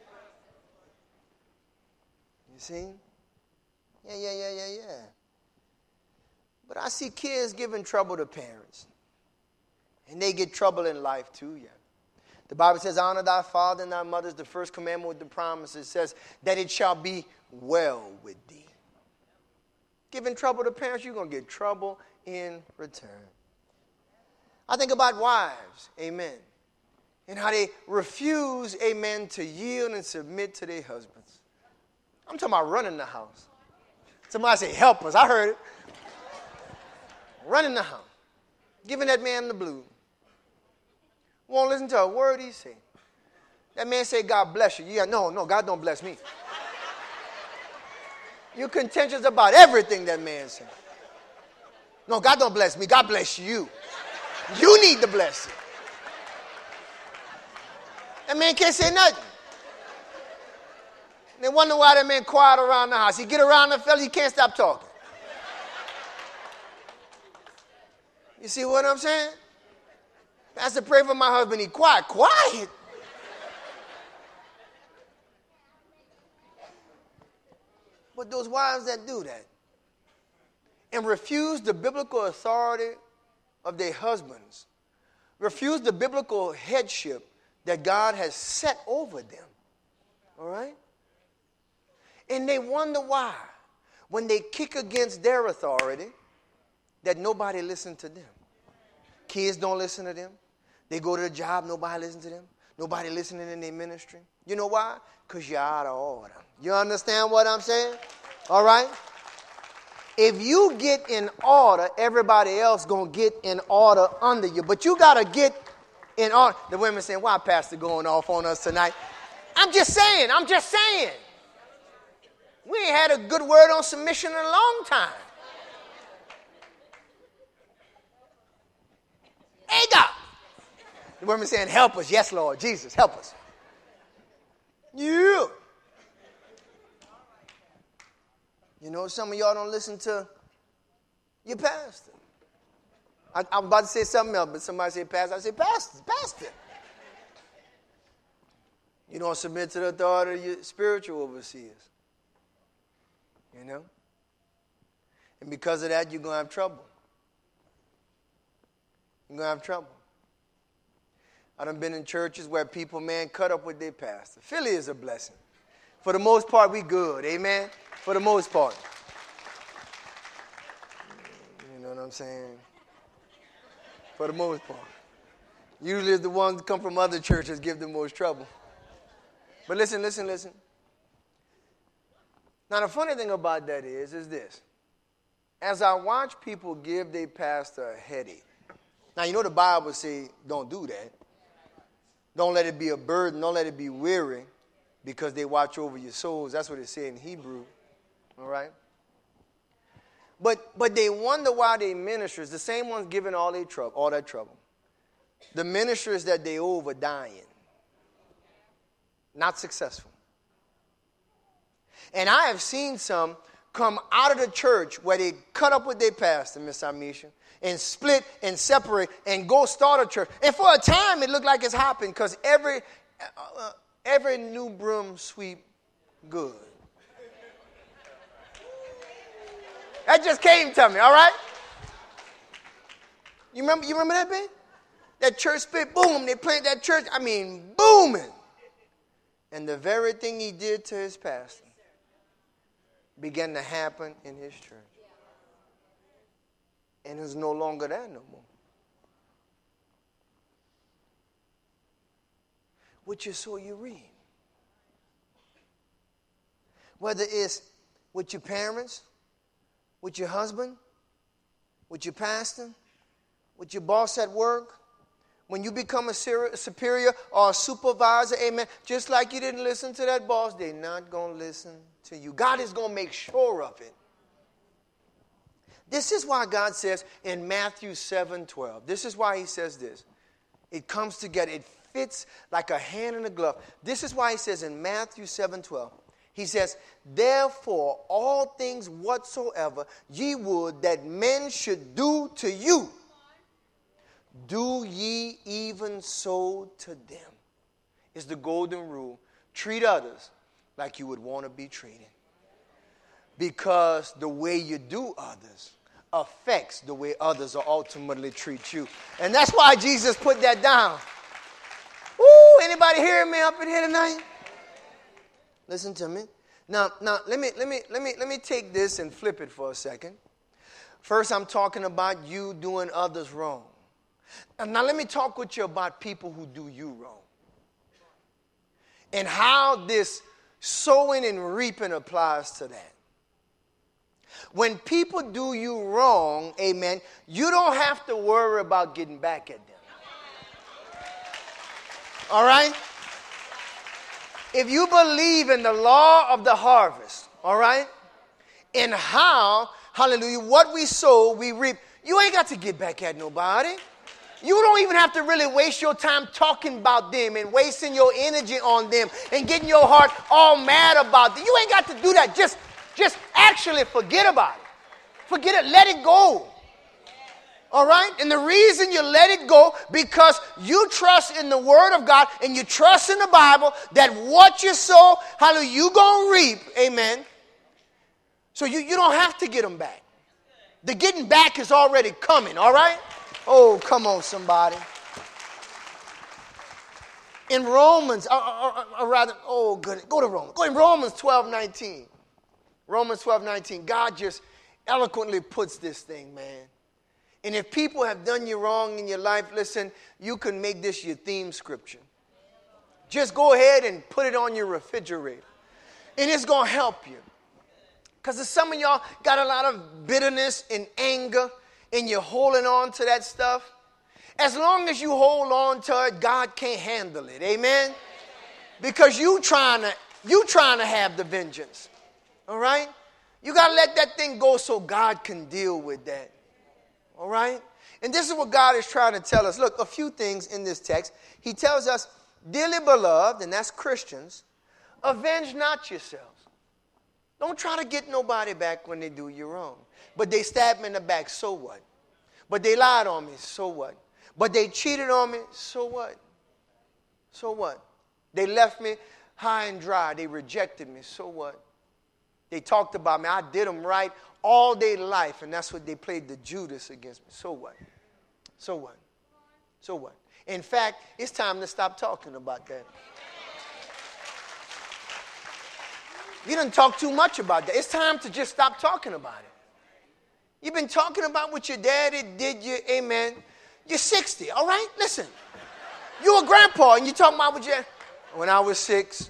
You see? Yeah. But I see kids giving trouble to parents. And they get trouble in life too, yeah. The Bible says, honor thy father and thy mother is the first commandment with the promise. It says that it shall be well with thee. Giving trouble to parents, you're going to get trouble in return. I think about wives, amen, and how they refuse, amen, to yield and submit to their husbands. I'm talking about running the house. Somebody say, help us. I heard it. Running the house. Giving that man the blues. Won't listen to a word he say. That man say, God bless you. Yeah, no, God don't bless me. You're contentious about everything that man said. No, God don't bless me. God bless you. You need the blessing. That man can't say nothing. They wonder why that man quiet around the house. He get around the fella, he can't stop talking. You see what I'm saying? Pastor, pray for my husband. He quiet. Quiet? But those wives that do that and refuse the biblical authority of their husbands, refuse the biblical headship that God has set over them, all right? And they wonder why, when they kick against their authority, that nobody listens to them. Kids don't listen to them. They go to the job, nobody listens to them. Nobody listening in their ministry. You know why? Because you're out of order. You understand what I'm saying? All right? If you get in order, everybody else going to get in order under you. But you got to get in order. The women saying, why Pastor going off on us tonight? I'm just saying. We ain't had a good word on submission in a long time. Hey, God. The women saying, help us. Yes, Lord. Jesus, help us. You. You know, some of y'all don't listen to your pastor. I'm about to say something else, but somebody say pastor. I say pastor. You don't submit to the authority of your spiritual overseers. You know? And because of that, you're going to have trouble. You're going to have trouble. I done been in churches where people, man, cut up with their pastor. Philly is a blessing. For the most part, we good. Amen? For the most part. You know what I'm saying? For the most part. Usually it's the ones that come from other churches give the most trouble. But listen. Now, the funny thing about that is this. As I watch people give their pastor a headache. Now, you know the Bible says don't do that. Don't let it be a burden. Don't let it be weary because they watch over your souls. That's what it says in Hebrew. All right? But they wonder why they ministers, the same ones giving all that trouble. The ministers that they over dying. Not successful. And I have seen some come out of the church where they cut up with their pastor, Miss Amisha, and split and separate and go start a church. And for a time, it looked like it's hopping because every new broom sweep good. That just came to me, all right? You remember that, babe? That church split, boom, they planted that church, booming. And the very thing he did to his pastor began to happen in his church. And it's no longer there no more. What you sow, you reap. Whether it's with your parents, with your husband, with your pastor, with your boss at work, when you become a superior or a supervisor, amen, just like you didn't listen to that boss, they're not going to listen to you. God is going to make sure of it. This is why God says in Matthew 7:12, this is why he says this. It comes together. It fits like a hand in a glove. This is why he says in Matthew 7:12, he says, therefore, all things whatsoever ye would that men should do to you, do ye even so to them. It's the golden rule. Treat others like you would want to be treated. Because the way you do others affects the way others will ultimately treat you. And that's why Jesus put that down. Woo, anybody hearing me up in here tonight? Listen to me. Now let me take this and flip it for a second. First, I'm talking about you doing others wrong. And now let me talk with you about people who do you wrong. And how this sowing and reaping applies to that. When people do you wrong, amen, you don't have to worry about getting back at them. All right? If you believe in the law of the harvest, all right, and how, hallelujah, what we sow, we reap, you ain't got to get back at nobody. You don't even have to really waste your time talking about them and wasting your energy on them and getting your heart all mad about them. You ain't got to do that. Just actually forget about it. Forget it. Let it go. All right? And the reason you let it go, because you trust in the Word of God and you trust in the Bible that what you sow, hallelujah, you going to reap. Amen. So you don't have to get them back. The getting back is already coming. All right? Oh, come on, somebody. In Romans, or rather, oh, good. Go to Romans. Go in Romans 12:19. Romans 12:19. God just eloquently puts this thing, man. And if people have done you wrong in your life, listen, you can make this your theme scripture. Just go ahead and put it on your refrigerator. And it's going to help you. Because some of y'all got a lot of bitterness and anger, and you're holding on to that stuff. As long as you hold on to it, God can't handle it. Amen? Because you trying to have the vengeance. All right? You got to let that thing go so God can deal with that. All right? And this is what God is trying to tell us. Look, a few things in this text. He tells us, dearly beloved, and that's Christians, avenge not yourselves. Don't try to get nobody back when they do you wrong. But they stabbed me in the back, so what? But they lied on me, so what? But they cheated on me, so what? So what? They left me high and dry. They rejected me, so what? They talked about me. I did them right all day life, and that's what they played the Judas against me. So what? So what? So what? In fact, it's time to stop talking about that. You done talk too much about that. It's time to just stop talking about it. You've been talking about what your daddy did you, amen. You're 60, all right? Listen. You're a grandpa, and you're talking about what your... When I was 6...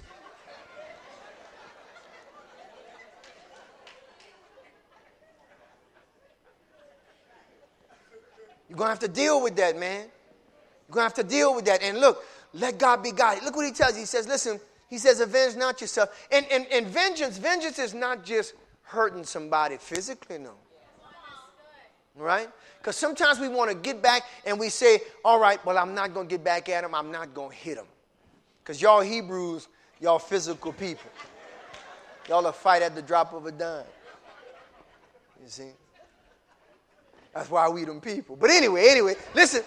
You're going to have to deal with that, man. You're going to have to deal with that. And look, let God be God. Look what he tells you. He says, listen, he says, avenge not yourself. And vengeance is not just hurting somebody physically, no. Right? Because sometimes we want to get back and we say, all right, well, I'm not going to get back at him. I'm not going to hit him. Because y'all Hebrews, y'all physical people. Y'all will fight at the drop of a dime. You see? That's why we them people. But anyway, listen.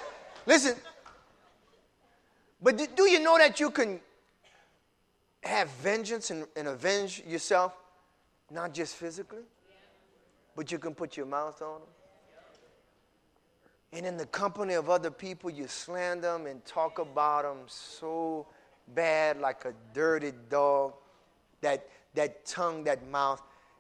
But do you know that you can have vengeance and avenge yourself, not just physically, but you can put your mouth on them? And in the company of other people, you slander them and talk about them so bad like a dirty dog, that tongue, that mouth.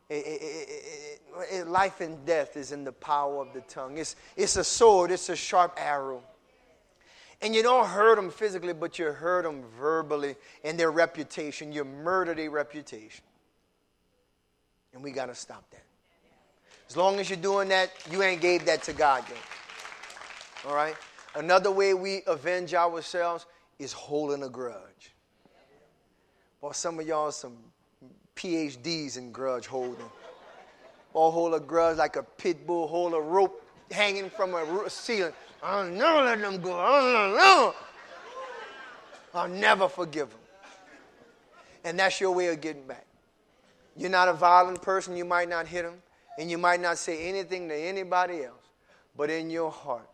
Life and death is in the power of the tongue. It's a sword. It's a sharp arrow. And you don't hurt them physically, but you hurt them verbally and their reputation. You murder their reputation. And we got to stop that. As long as you're doing that, you ain't gave that to God yet. All right? Another way we avenge ourselves is holding a grudge. Well, some of y'all some PhDs in grudge holding. Or hold a grudge like a pit bull, hold a rope hanging from a ceiling. I'll never let them go. I'll never forgive them. And that's your way of getting back. You're not a violent person. You might not hit them. And you might not say anything to anybody else. But in your heart,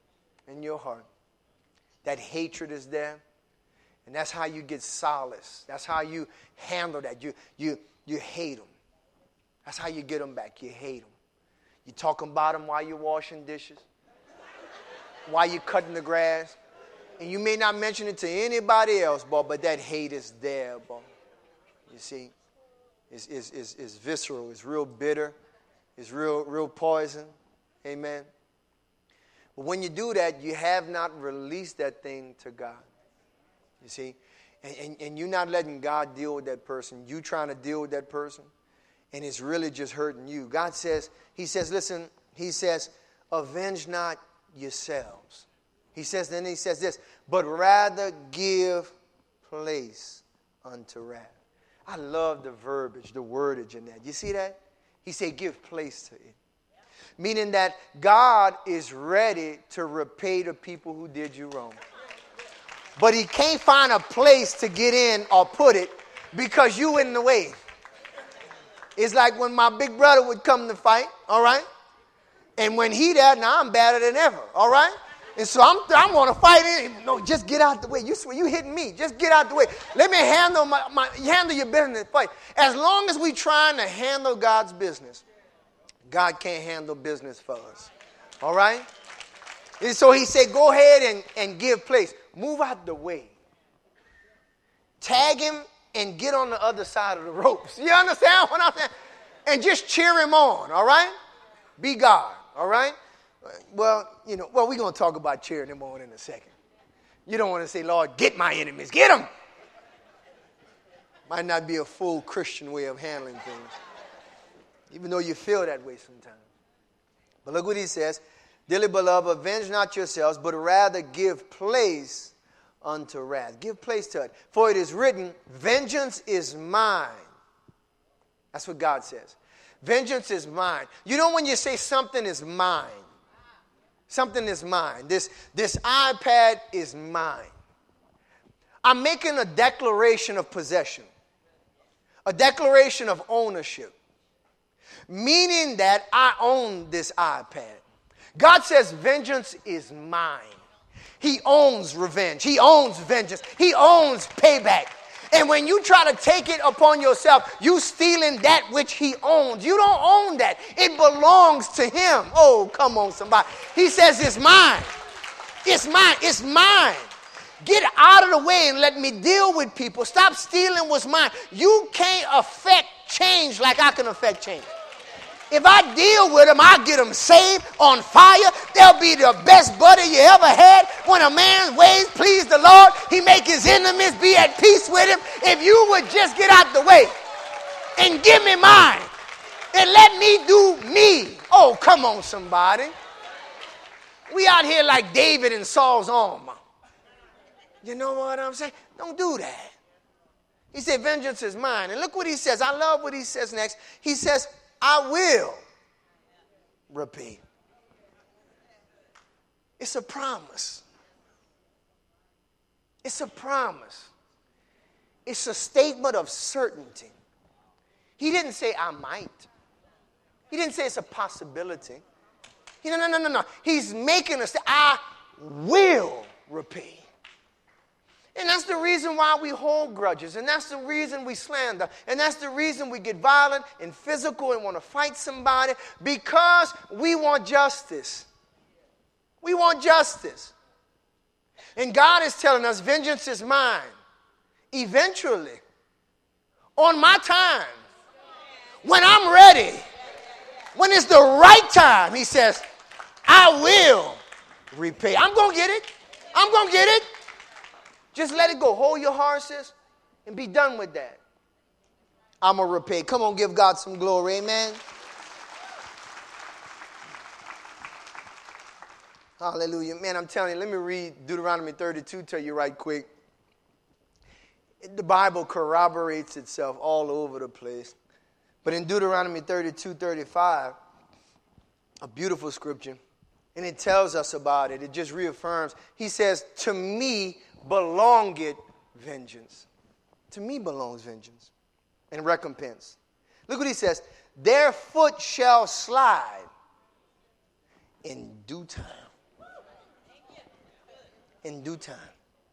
that hatred is there. And that's how you get solace. That's how you handle that. You hate them. That's how you get them back. You hate them. You talk about them while you're washing dishes, while you're cutting the grass. And you may not mention it to anybody else, boy, but that hate is there, boy. You see, it's visceral. It's real bitter. It's real poison. Amen. But when you do that, you have not released that thing to God. You see, and you're not letting God deal with that person. You trying to deal with that person, and it's really just hurting you. God says, he says, listen, he says, avenge not yourselves. Then he says this, but rather give place unto wrath. I love the verbiage, the wordage in that. You see that? He said, give place to it. Meaning that God is ready to repay the people who did you wrong. But he can't find a place to get in or put it because you in the way. It's like when my big brother would come to fight, all right? And when he there, now I'm badder than ever, all right? And so I'm going to fight him. No, just get out the way. You swear you hitting me. Just get out the way. Let me handle handle your business. Fight. As long as we trying to handle God's business, God can't handle business for us. All right? And so he said, go ahead and give place. Move out the way. Tag him and get on the other side of the ropes. You understand what I'm saying? And just cheer him on, all right? Be God, all right? Well, we're going to talk about cheering him on in a second. You don't want to say, Lord, get my enemies. Get them. Might not be a full Christian way of handling things, even though you feel that way sometimes. But look what he says. Dearly beloved, avenge not yourselves, but rather give place unto wrath. Give place to it. For it is written, vengeance is mine. That's what God says. Vengeance is mine. You know when you say something is mine? Something is mine. This iPad is mine. I'm making a declaration of possession. A declaration of ownership. Meaning that I own this iPad. God says vengeance is mine. He owns revenge. He owns vengeance. He owns payback. And when you try to take it upon yourself, you stealing that which he owns. You don't own that. It belongs to him. Oh, come on, somebody. He says it's mine. It's mine. It's mine. Get out of the way and let me deal with people. Stop stealing what's mine. You can't affect change like I can affect change. If I deal with them, I get them saved, on fire. They'll be the best buddy you ever had. When a man's ways please the Lord, he make his enemies be at peace with him. If you would just get out the way and give me mine and let me do me. Oh, come on, somebody. We out here like David in Saul's armor. You know what I'm saying? Don't do that. He said, vengeance is mine. And look what he says. I love what he says next. He says, I will repay. It's a promise. It's a promise. It's a statement of certainty. He didn't say I might. He didn't say it's a possibility. No. He's making us say I will repay. And that's the reason why we hold grudges. And that's the reason we slander. And that's the reason we get violent and physical and want to fight somebody. Because we want justice. We want justice. And God is telling us, vengeance is mine. Eventually. On my time. When I'm ready. When it's the right time. He says, I will repay. I'm going to get it. I'm going to get it. Just let it go. Hold your horses and be done with that. I'm going to repay. Come on, give God some glory. Amen. Hallelujah. Man, I'm telling you, let me read Deuteronomy 32 to you right quick. The Bible corroborates itself all over the place. But in Deuteronomy 32:35, a beautiful scripture, and it tells us about it. It just reaffirms. He says, to me belongeth vengeance. To me belongs vengeance and recompense. Look what he says. Their foot shall slide in due time. In due time.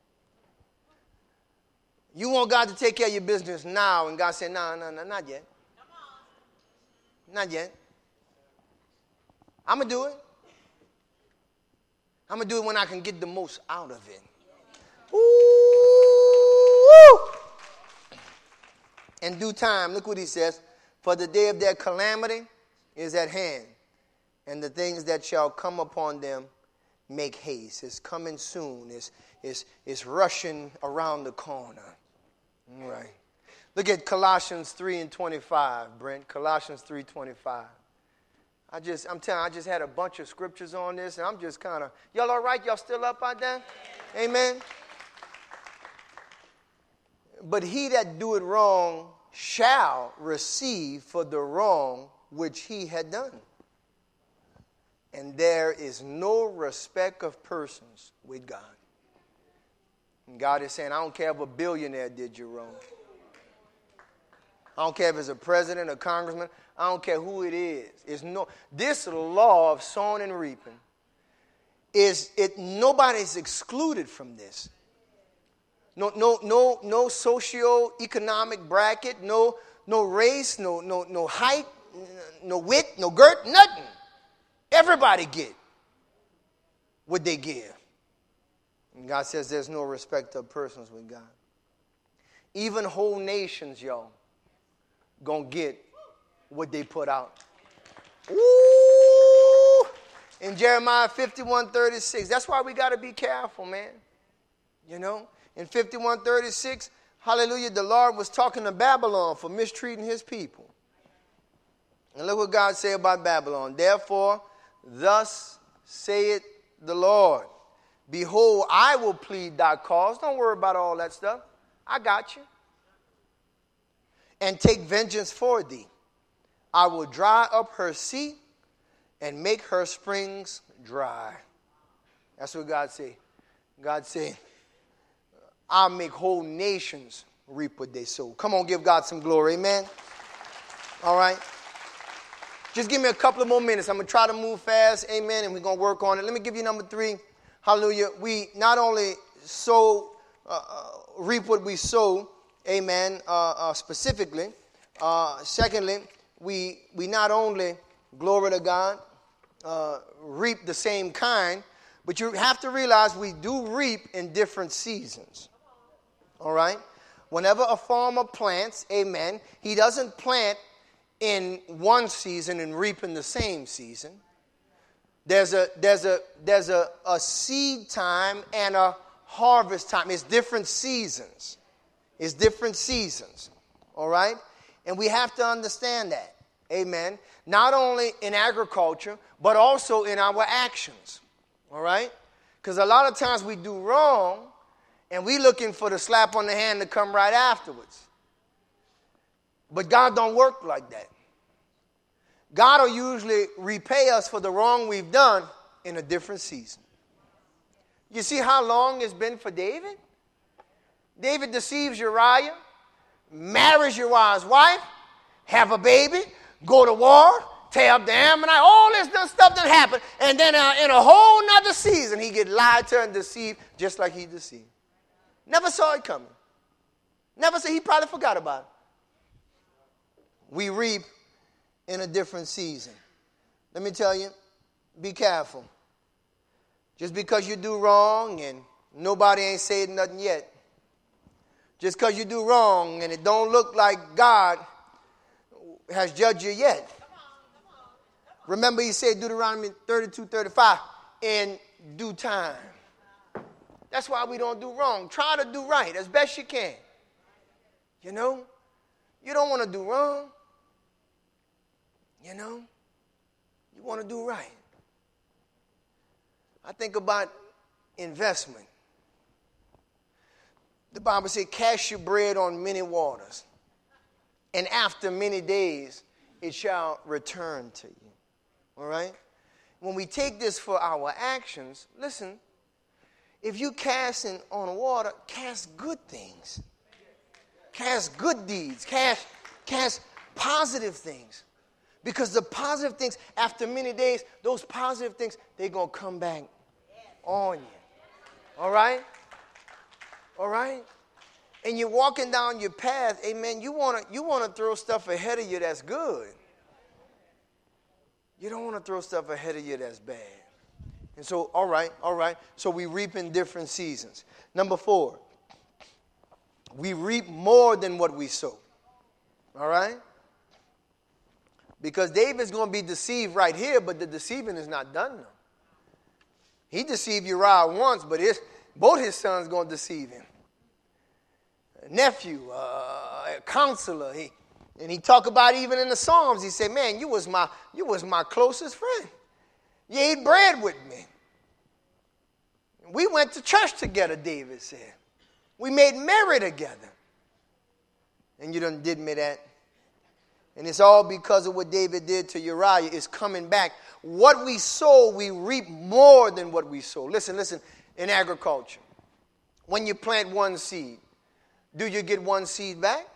You want God to take care of your business now, and God said, no, not yet. Not yet. I'm going to do it. I'm going to do it when I can get the most out of it. Ooh. In due time, look what he says. For the day of their calamity is at hand, and the things that shall come upon them make haste. It's coming soon. It's rushing around the corner. All right. Look at Colossians 3:25, Brent. Colossians 3:25. I'm telling you, I just had a bunch of scriptures on this, and I'm just kind of, y'all all right? Y'all still up out there? Amen. But he that doeth wrong shall receive for the wrong which he had done. And there is no respect of persons with God. And God is saying, I don't care if a billionaire did you wrong. I don't care if it's a president, a congressman. I don't care who it is. This law of sowing and reaping nobody's excluded from this. No socio-economic bracket, no race, no height, no width, no girth, nothing. Everybody get what they give. And God says there's no respect of persons with God. Even whole nations, y'all, gonna get what they put out. Ooh! In Jeremiah 51:36. That's why we got to be careful, man. You know, in 51:36, hallelujah, the Lord was talking to Babylon for mistreating his people. And look what God said about Babylon. Therefore, thus saith the Lord, behold, I will plead thy cause. Don't worry about all that stuff. I got you. And take vengeance for thee. I will dry up her sea and make her springs dry. That's what God said. God said, I'll make whole nations reap what they sow. Come on, give God some glory. Amen. All right. Just give me a couple of more minutes. I'm going to try to move fast. Amen. And we're going to work on it. Let me give you number 3. Hallelujah. We not only reap what we sow. Amen. Specifically. Secondly, we not only, glory to God, reap the same kind, but you have to realize we do reap in different seasons. All right? Whenever a farmer plants, amen, he doesn't plant in one season and reap in the same season. There's a seed time and a harvest time. It's different seasons. It's different seasons. All right? And we have to understand that. Amen. Not only in agriculture, but also in our actions. All right? Because a lot of times we do wrong, and we're looking for the slap on the hand to come right afterwards. But God don't work like that. God will usually repay us for the wrong we've done in a different season. You see how long it's been for David? David deceives Uriah, marries Uriah's wife, have a baby, go to war, tear up the Ammonite, all this stuff that happened. And then in a whole nother season, he get lied to and deceived just like he deceived. Never saw it coming. Never saw. He probably forgot about it. We reap in a different season. Let me tell you, be careful. Just because you do wrong and nobody ain't said nothing yet. Just because you do wrong and it don't look like God has judged you yet. Remember he said, Deuteronomy 32:35, in due time. That's why we don't do wrong. Try to do right as best you can. You know? You don't want to do wrong. You know? You want to do right. I think about investment. The Bible says, cast your bread on many waters, and after many days it shall return to you. All right? When we take this for our actions, listen, if you casting on water, cast good things. Cast good deeds. Cast positive things. Because the positive things, after many days, those positive things, they're going to come back on you. All right? All right? And you're walking down your path, amen, you want to throw stuff ahead of you that's good. You don't want to throw stuff ahead of you that's bad. And so, all right. So we reap in different seasons. Number 4, we reap more than what we sow. All right? Because David's going to be deceived right here, but the deceiving is not done now. He deceived Uriah once, but both his sons going to deceive him. A nephew, a counselor, and he talk about even in the Psalms, he said, man, you was my closest friend. You ate bread with me. We went to church together, David said. We made merry together. And you done did me that. And it's all because of what David did to Uriah. It's coming back. What we sow, we reap more than what we sow. Listen, in agriculture, when you plant one seed, do you get one seed back?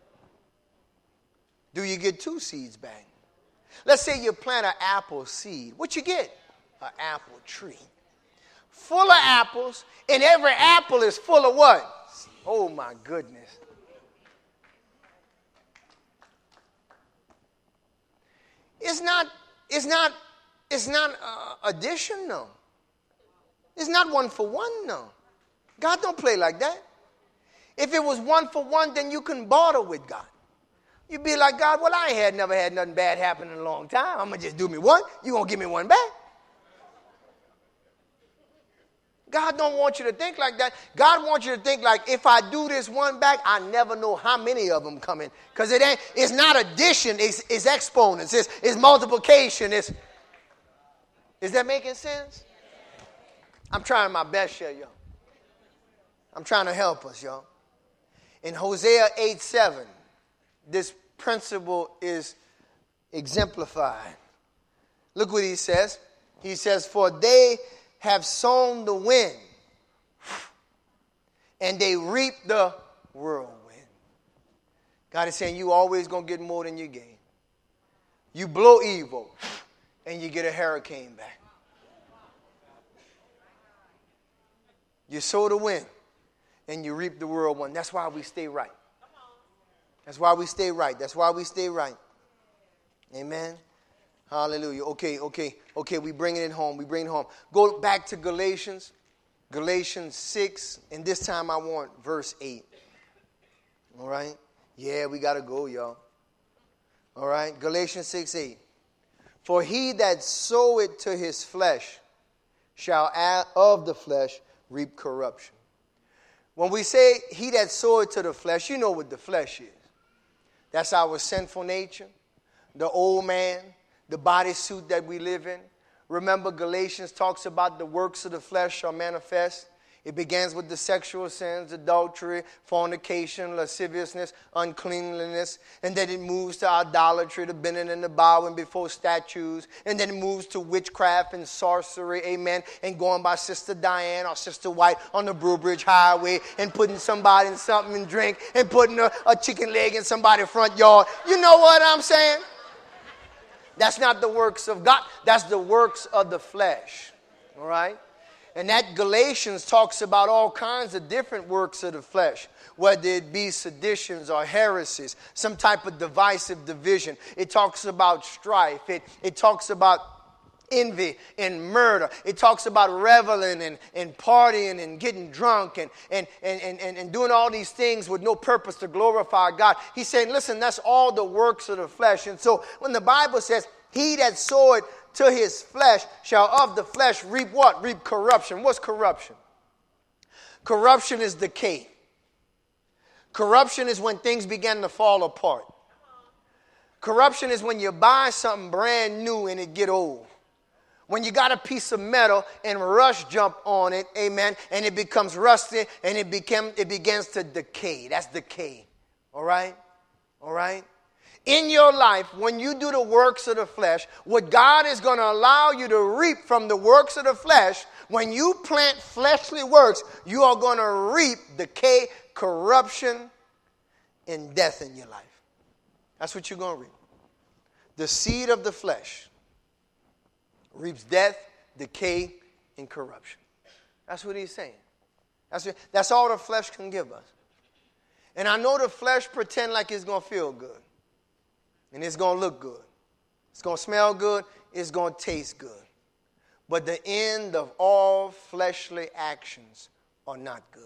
Do you get 2 seeds back? Let's say you plant an apple seed. What you get? An apple tree. Full of apples, and every apple is full of what? Oh my goodness. It's not addition, no. It's not 1 for 1, no. God don't play like that. If it was 1 for 1, then you can barter with God. You'd be like, God, well, I ain't never had nothing bad happen in a long time. I'm going to just do me one. You going to give me one back? God don't want you to think like that. God wants you to think like, if I do this one back, I never know how many of them come in. Because it's not addition, it's exponents, it's multiplication. Is that making sense? I'm trying my best here, y'all. I'm trying to help us, y'all. In Hosea 8:7, this principle is exemplified. Look what he says. He says, for they have sown the wind, and they reap the whirlwind. God is saying you always going to get more than you gain. You blow evil, and you get a hurricane back. You sow the wind, and you reap the whirlwind. That's why we stay right. That's why we stay right. That's why we stay right. Amen. Hallelujah. Okay. We bring it home. We bring it home. Go back to Galatians 6, and this time I want verse 8. All right? Yeah, we got to go, y'all. All right? Galatians 6:8. For he that soweth to his flesh shall of the flesh reap corruption. When we say he that soweth to the flesh, you know what the flesh is. That's our sinful nature, the old man, the bodysuit that we live in. Remember, Galatians talks about the works of the flesh shall manifest. It begins with the sexual sins, adultery, fornication, lasciviousness, uncleanliness. And then it moves to idolatry, the bending and the bowing before statues. And then it moves to witchcraft and sorcery, amen. And going by Sister Diane or Sister White on the Brewbridge Highway and putting somebody in something and drink and putting a chicken leg in somebody's front yard. You know what I'm saying? That's not the works of God. That's the works of the flesh. All right? And that Galatians talks about all kinds of different works of the flesh, whether it be seditions or heresies, some type of divisive division. It talks about strife. It talks about envy and murder. It talks about reveling and partying and getting drunk and doing all these things with no purpose to glorify God. He's saying, listen, that's all the works of the flesh. And so when the Bible says, he that soweth to his flesh shall of the flesh reap what? Reap corruption. What's corruption? Corruption is decay. Corruption is when things begin to fall apart. Corruption is when you buy something brand new and it get old. When you got a piece of metal and rust jump on it, amen, and it becomes rusty and it begins to decay. That's decay. All right? All right? In your life, when you do the works of the flesh, what God is going to allow you to reap from the works of the flesh, when you plant fleshly works, you are going to reap decay, corruption, and death in your life. That's what you're going to reap. The seed of the flesh reaps death, decay, and corruption. That's what he's saying. That's all the flesh can give us. And I know the flesh pretend like it's going to feel good. And it's going to look good. It's going to smell good. It's going to taste good. But the end of all fleshly actions are not good.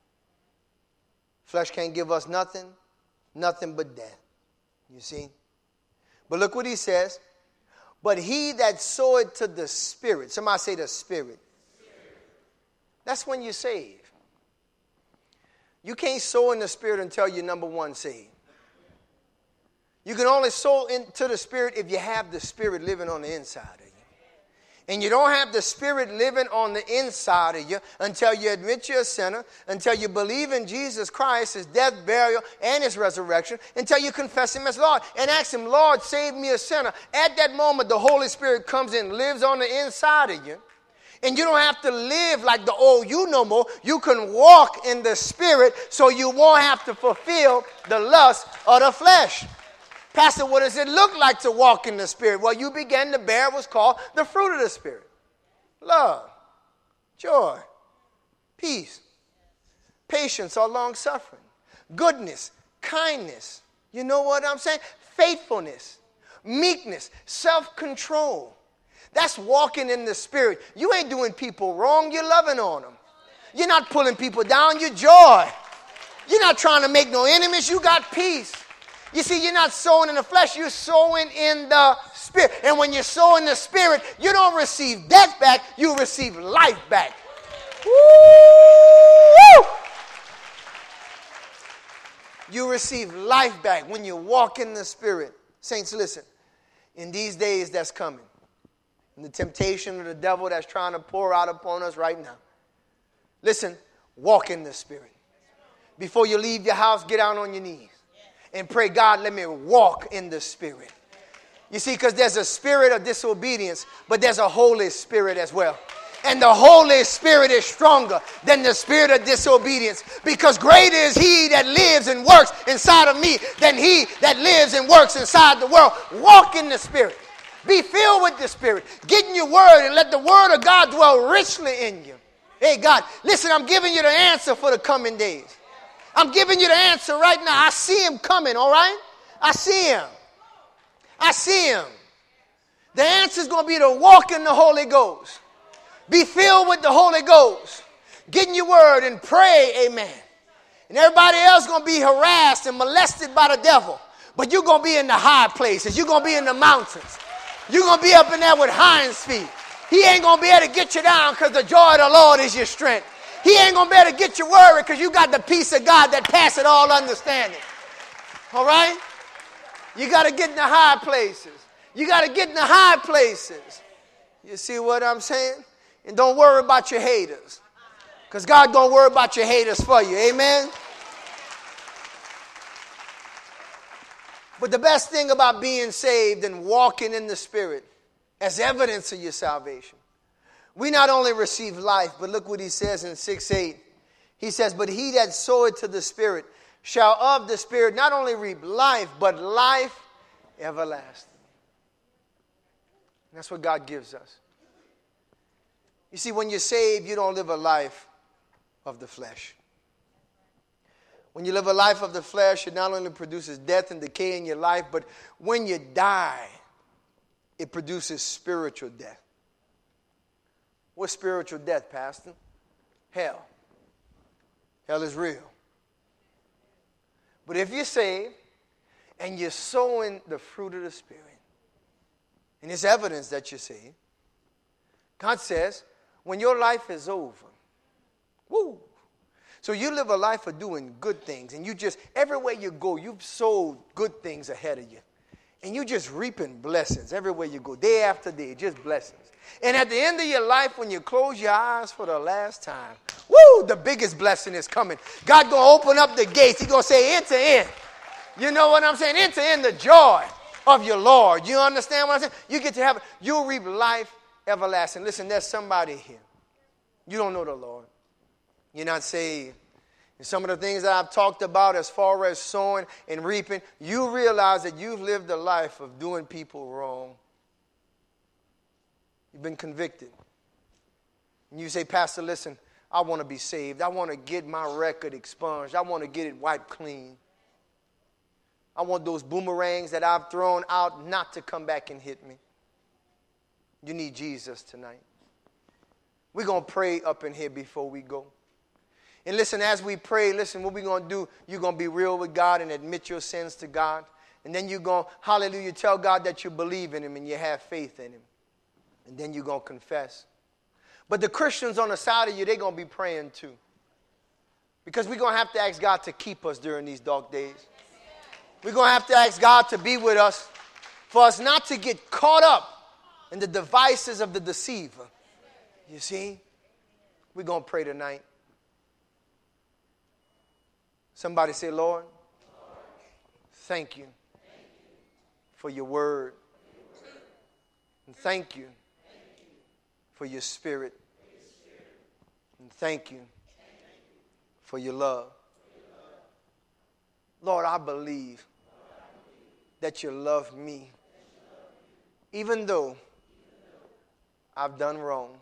Flesh can't give us nothing but death. You see? But look what he says. But he that soweth to the Spirit. Somebody say the Spirit. That's when you're saved. You can't sow in the Spirit until you're number one saved. You can only sow into the Spirit if you have the Spirit living on the inside of you. And you don't have the Spirit living on the inside of you until you admit you're a sinner, until you believe in Jesus Christ, his death, burial, and his resurrection, until you confess him as Lord and ask him, Lord, save me a sinner. At that moment, the Holy Spirit comes in, lives on the inside of you. And you don't have to live like the old you no more. You can walk in the Spirit so you won't have to fulfill the lust of the flesh. Pastor, what does it look like to walk in the Spirit? Well, you began to bear what's called the fruit of the Spirit. Love, joy, peace, patience or long-suffering, goodness, kindness. You know what I'm saying? Faithfulness, meekness, self-control. That's walking in the Spirit. You ain't doing people wrong. You're loving on them. You're not pulling people down. You're joy. You're not trying to make no enemies. You got peace. You see, you're not sowing in the flesh, you're sowing in the Spirit. And when you sow in the Spirit, you don't receive death back, you receive life back. Woo! You receive life back when you walk in the Spirit. Saints, listen, in these days that's coming, and the temptation of the devil that's trying to pour out upon us right now, listen, walk in the Spirit. Before you leave your house, get down on your knees. And pray, God, let me walk in the Spirit. You see, because there's a spirit of disobedience, but there's a Holy Spirit as well. And the Holy Spirit is stronger than the spirit of disobedience, because greater is he that lives and works inside of me than he that lives and works inside the world. Walk in the Spirit. Be filled with the Spirit. Get in your word and let the word of God dwell richly in you. Hey, God, listen, I'm giving you the answer for the coming days. I'm giving you the answer right now. I see him coming, all right? I see him. I see him. The answer is going to be to walk in the Holy Ghost. Be filled with the Holy Ghost. Get in your word and pray, amen. And everybody else is going to be harassed and molested by the devil. But you're going to be in the high places. You're going to be in the mountains. You're going to be up in there with hinds feet. He ain't going to be able to get you down because the joy of the Lord is your strength. He ain't going to be able to get you worried because you got the peace of God that passes all understanding. All right? You got to get in the high places. You got to get in the high places. You see what I'm saying? And don't worry about your haters, because God don't worry about your haters for you. Amen? But the best thing about being saved and walking in the Spirit as evidence of your salvation, we not only receive life, but look what he says in 6:8. He says, but he that soweth to the Spirit shall of the Spirit not only reap life, but life everlasting. And that's what God gives us. You see, when you're saved, you don't live a life of the flesh. When you live a life of the flesh, it not only produces death and decay in your life, but when you die, it produces spiritual death. What's spiritual death, Pastor? Hell. Hell is real. But if you're saved and you're sowing the fruit of the Spirit, and it's evidence that you're saved, God says, when your life is over, woo, so you live a life of doing good things, and you just, everywhere you go, you've sowed good things ahead of you. And you just reaping blessings everywhere you go, day after day, just blessings. And at the end of your life, when you close your eyes for the last time, woo, the biggest blessing is coming. God going to open up the gates. He's going to say, enter in. You know what I'm saying? Enter in the joy of your Lord. You understand what I'm saying? You get to have it. You'll reap life everlasting. Listen, there's somebody here. You don't know the Lord. You're not saved. And some of the things that I've talked about as far as sowing and reaping, you realize that you've lived a life of doing people wrong. You've been convicted. And you say, Pastor, listen, I want to be saved. I want to get my record expunged. I want to get it wiped clean. I want those boomerangs that I've thrown out not to come back and hit me. You need Jesus tonight. We're going to pray up in here before we go. And listen, as we pray, listen, what we're going to do, you're going to be real with God and admit your sins to God. And then you're going to, hallelujah, tell God that you believe in him and you have faith in him. And then you're going to confess. But the Christians on the side of you, they're going to be praying too. Because we're going to have to ask God to keep us during these dark days. We're going to have to ask God to be with us for us not to get caught up in the devices of the deceiver. You see? We're going to pray tonight. Somebody say, Lord, thank you for your word. And thank you for your spirit. And thank you for your love. Lord, I believe that you love me, even though I've done wrong.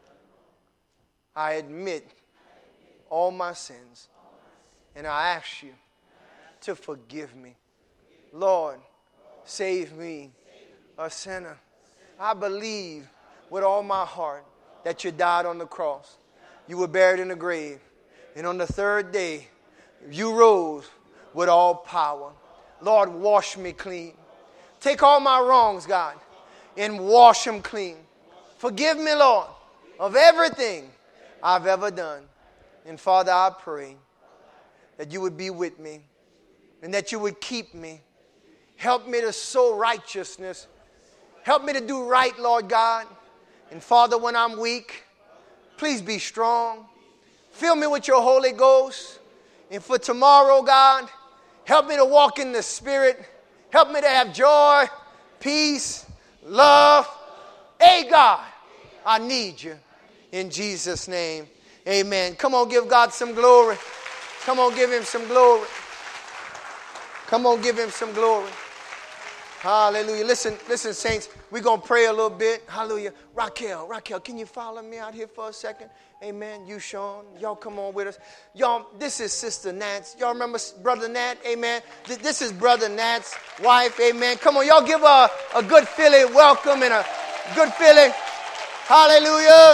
I admit all my sins, and I ask you to forgive me. Lord, save me, a sinner. I believe with all my heart that you died on the cross. You were buried in the grave. And on the third day, you rose with all power. Lord, wash me clean. Take all my wrongs, God, and wash them clean. Forgive me, Lord, of everything I've ever done. And Father, I pray that you would be with me and that you would keep me. Help me to sow righteousness. Help me to do right, Lord God. And Father, when I'm weak, please be strong. Fill me with your Holy Ghost. And for tomorrow, God, help me to walk in the Spirit. Help me to have joy, peace, love. Hey, God, I need you. In Jesus' name, amen. Come on, give God some glory. Come on, give him some glory. Come on, give him some glory. Hallelujah. Listen, saints, we're going to pray a little bit. Hallelujah. Raquel, can you follow me out here for a second? Amen. You, Sean, y'all come on with us. Y'all, this is Sister Nat's. Y'all remember Brother Nat? Amen. This is Brother Nat's wife. Amen. Come on, y'all give her a good feeling welcome and a good feeling. Hallelujah.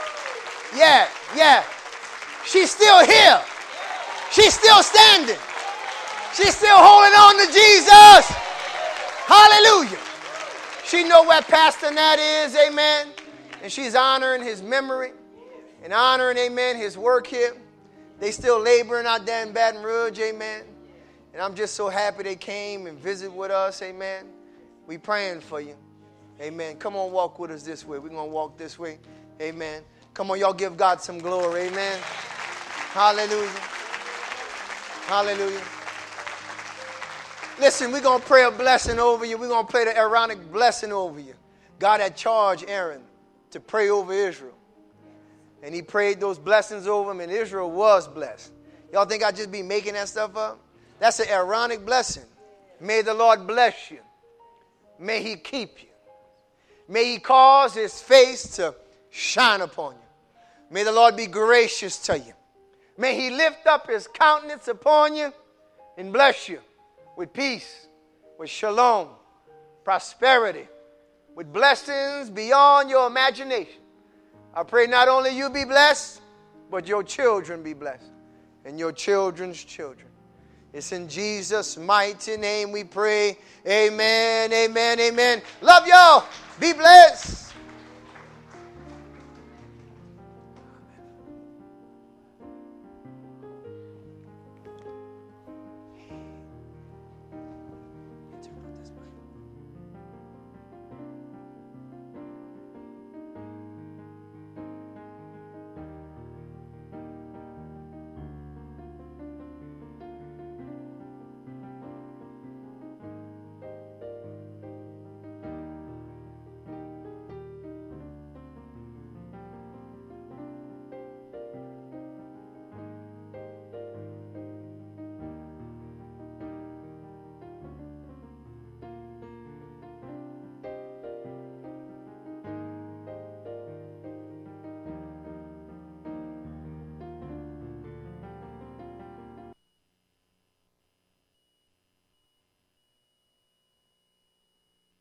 Yeah. She's still here. She's still standing. She's still holding on to Jesus. Hallelujah. She know where Pastor Nat is, amen. And she's honoring his memory and honoring, amen, his work here. They still laboring out there in Baton Rouge, amen. And I'm just so happy they came and visited with us, amen. We praying for you, amen. Come on, walk with us this way. We're going to walk this way, amen. Come on, y'all give God some glory, amen. Hallelujah. Hallelujah. Listen, we're going to pray a blessing over you. We're going to pray the Aaronic blessing over you. God had charged Aaron to pray over Israel. And he prayed those blessings over them, and Israel was blessed. Y'all think I just be making that stuff up? That's an Aaronic blessing. May the Lord bless you. May he keep you. May he cause his face to shine upon you. May the Lord be gracious to you. May he lift up his countenance upon you and bless you with peace, with shalom, prosperity, with blessings beyond your imagination. I pray not only you be blessed, but your children be blessed, and your children's children. It's in Jesus' mighty name we pray. Amen, amen, amen. Love y'all. Be blessed.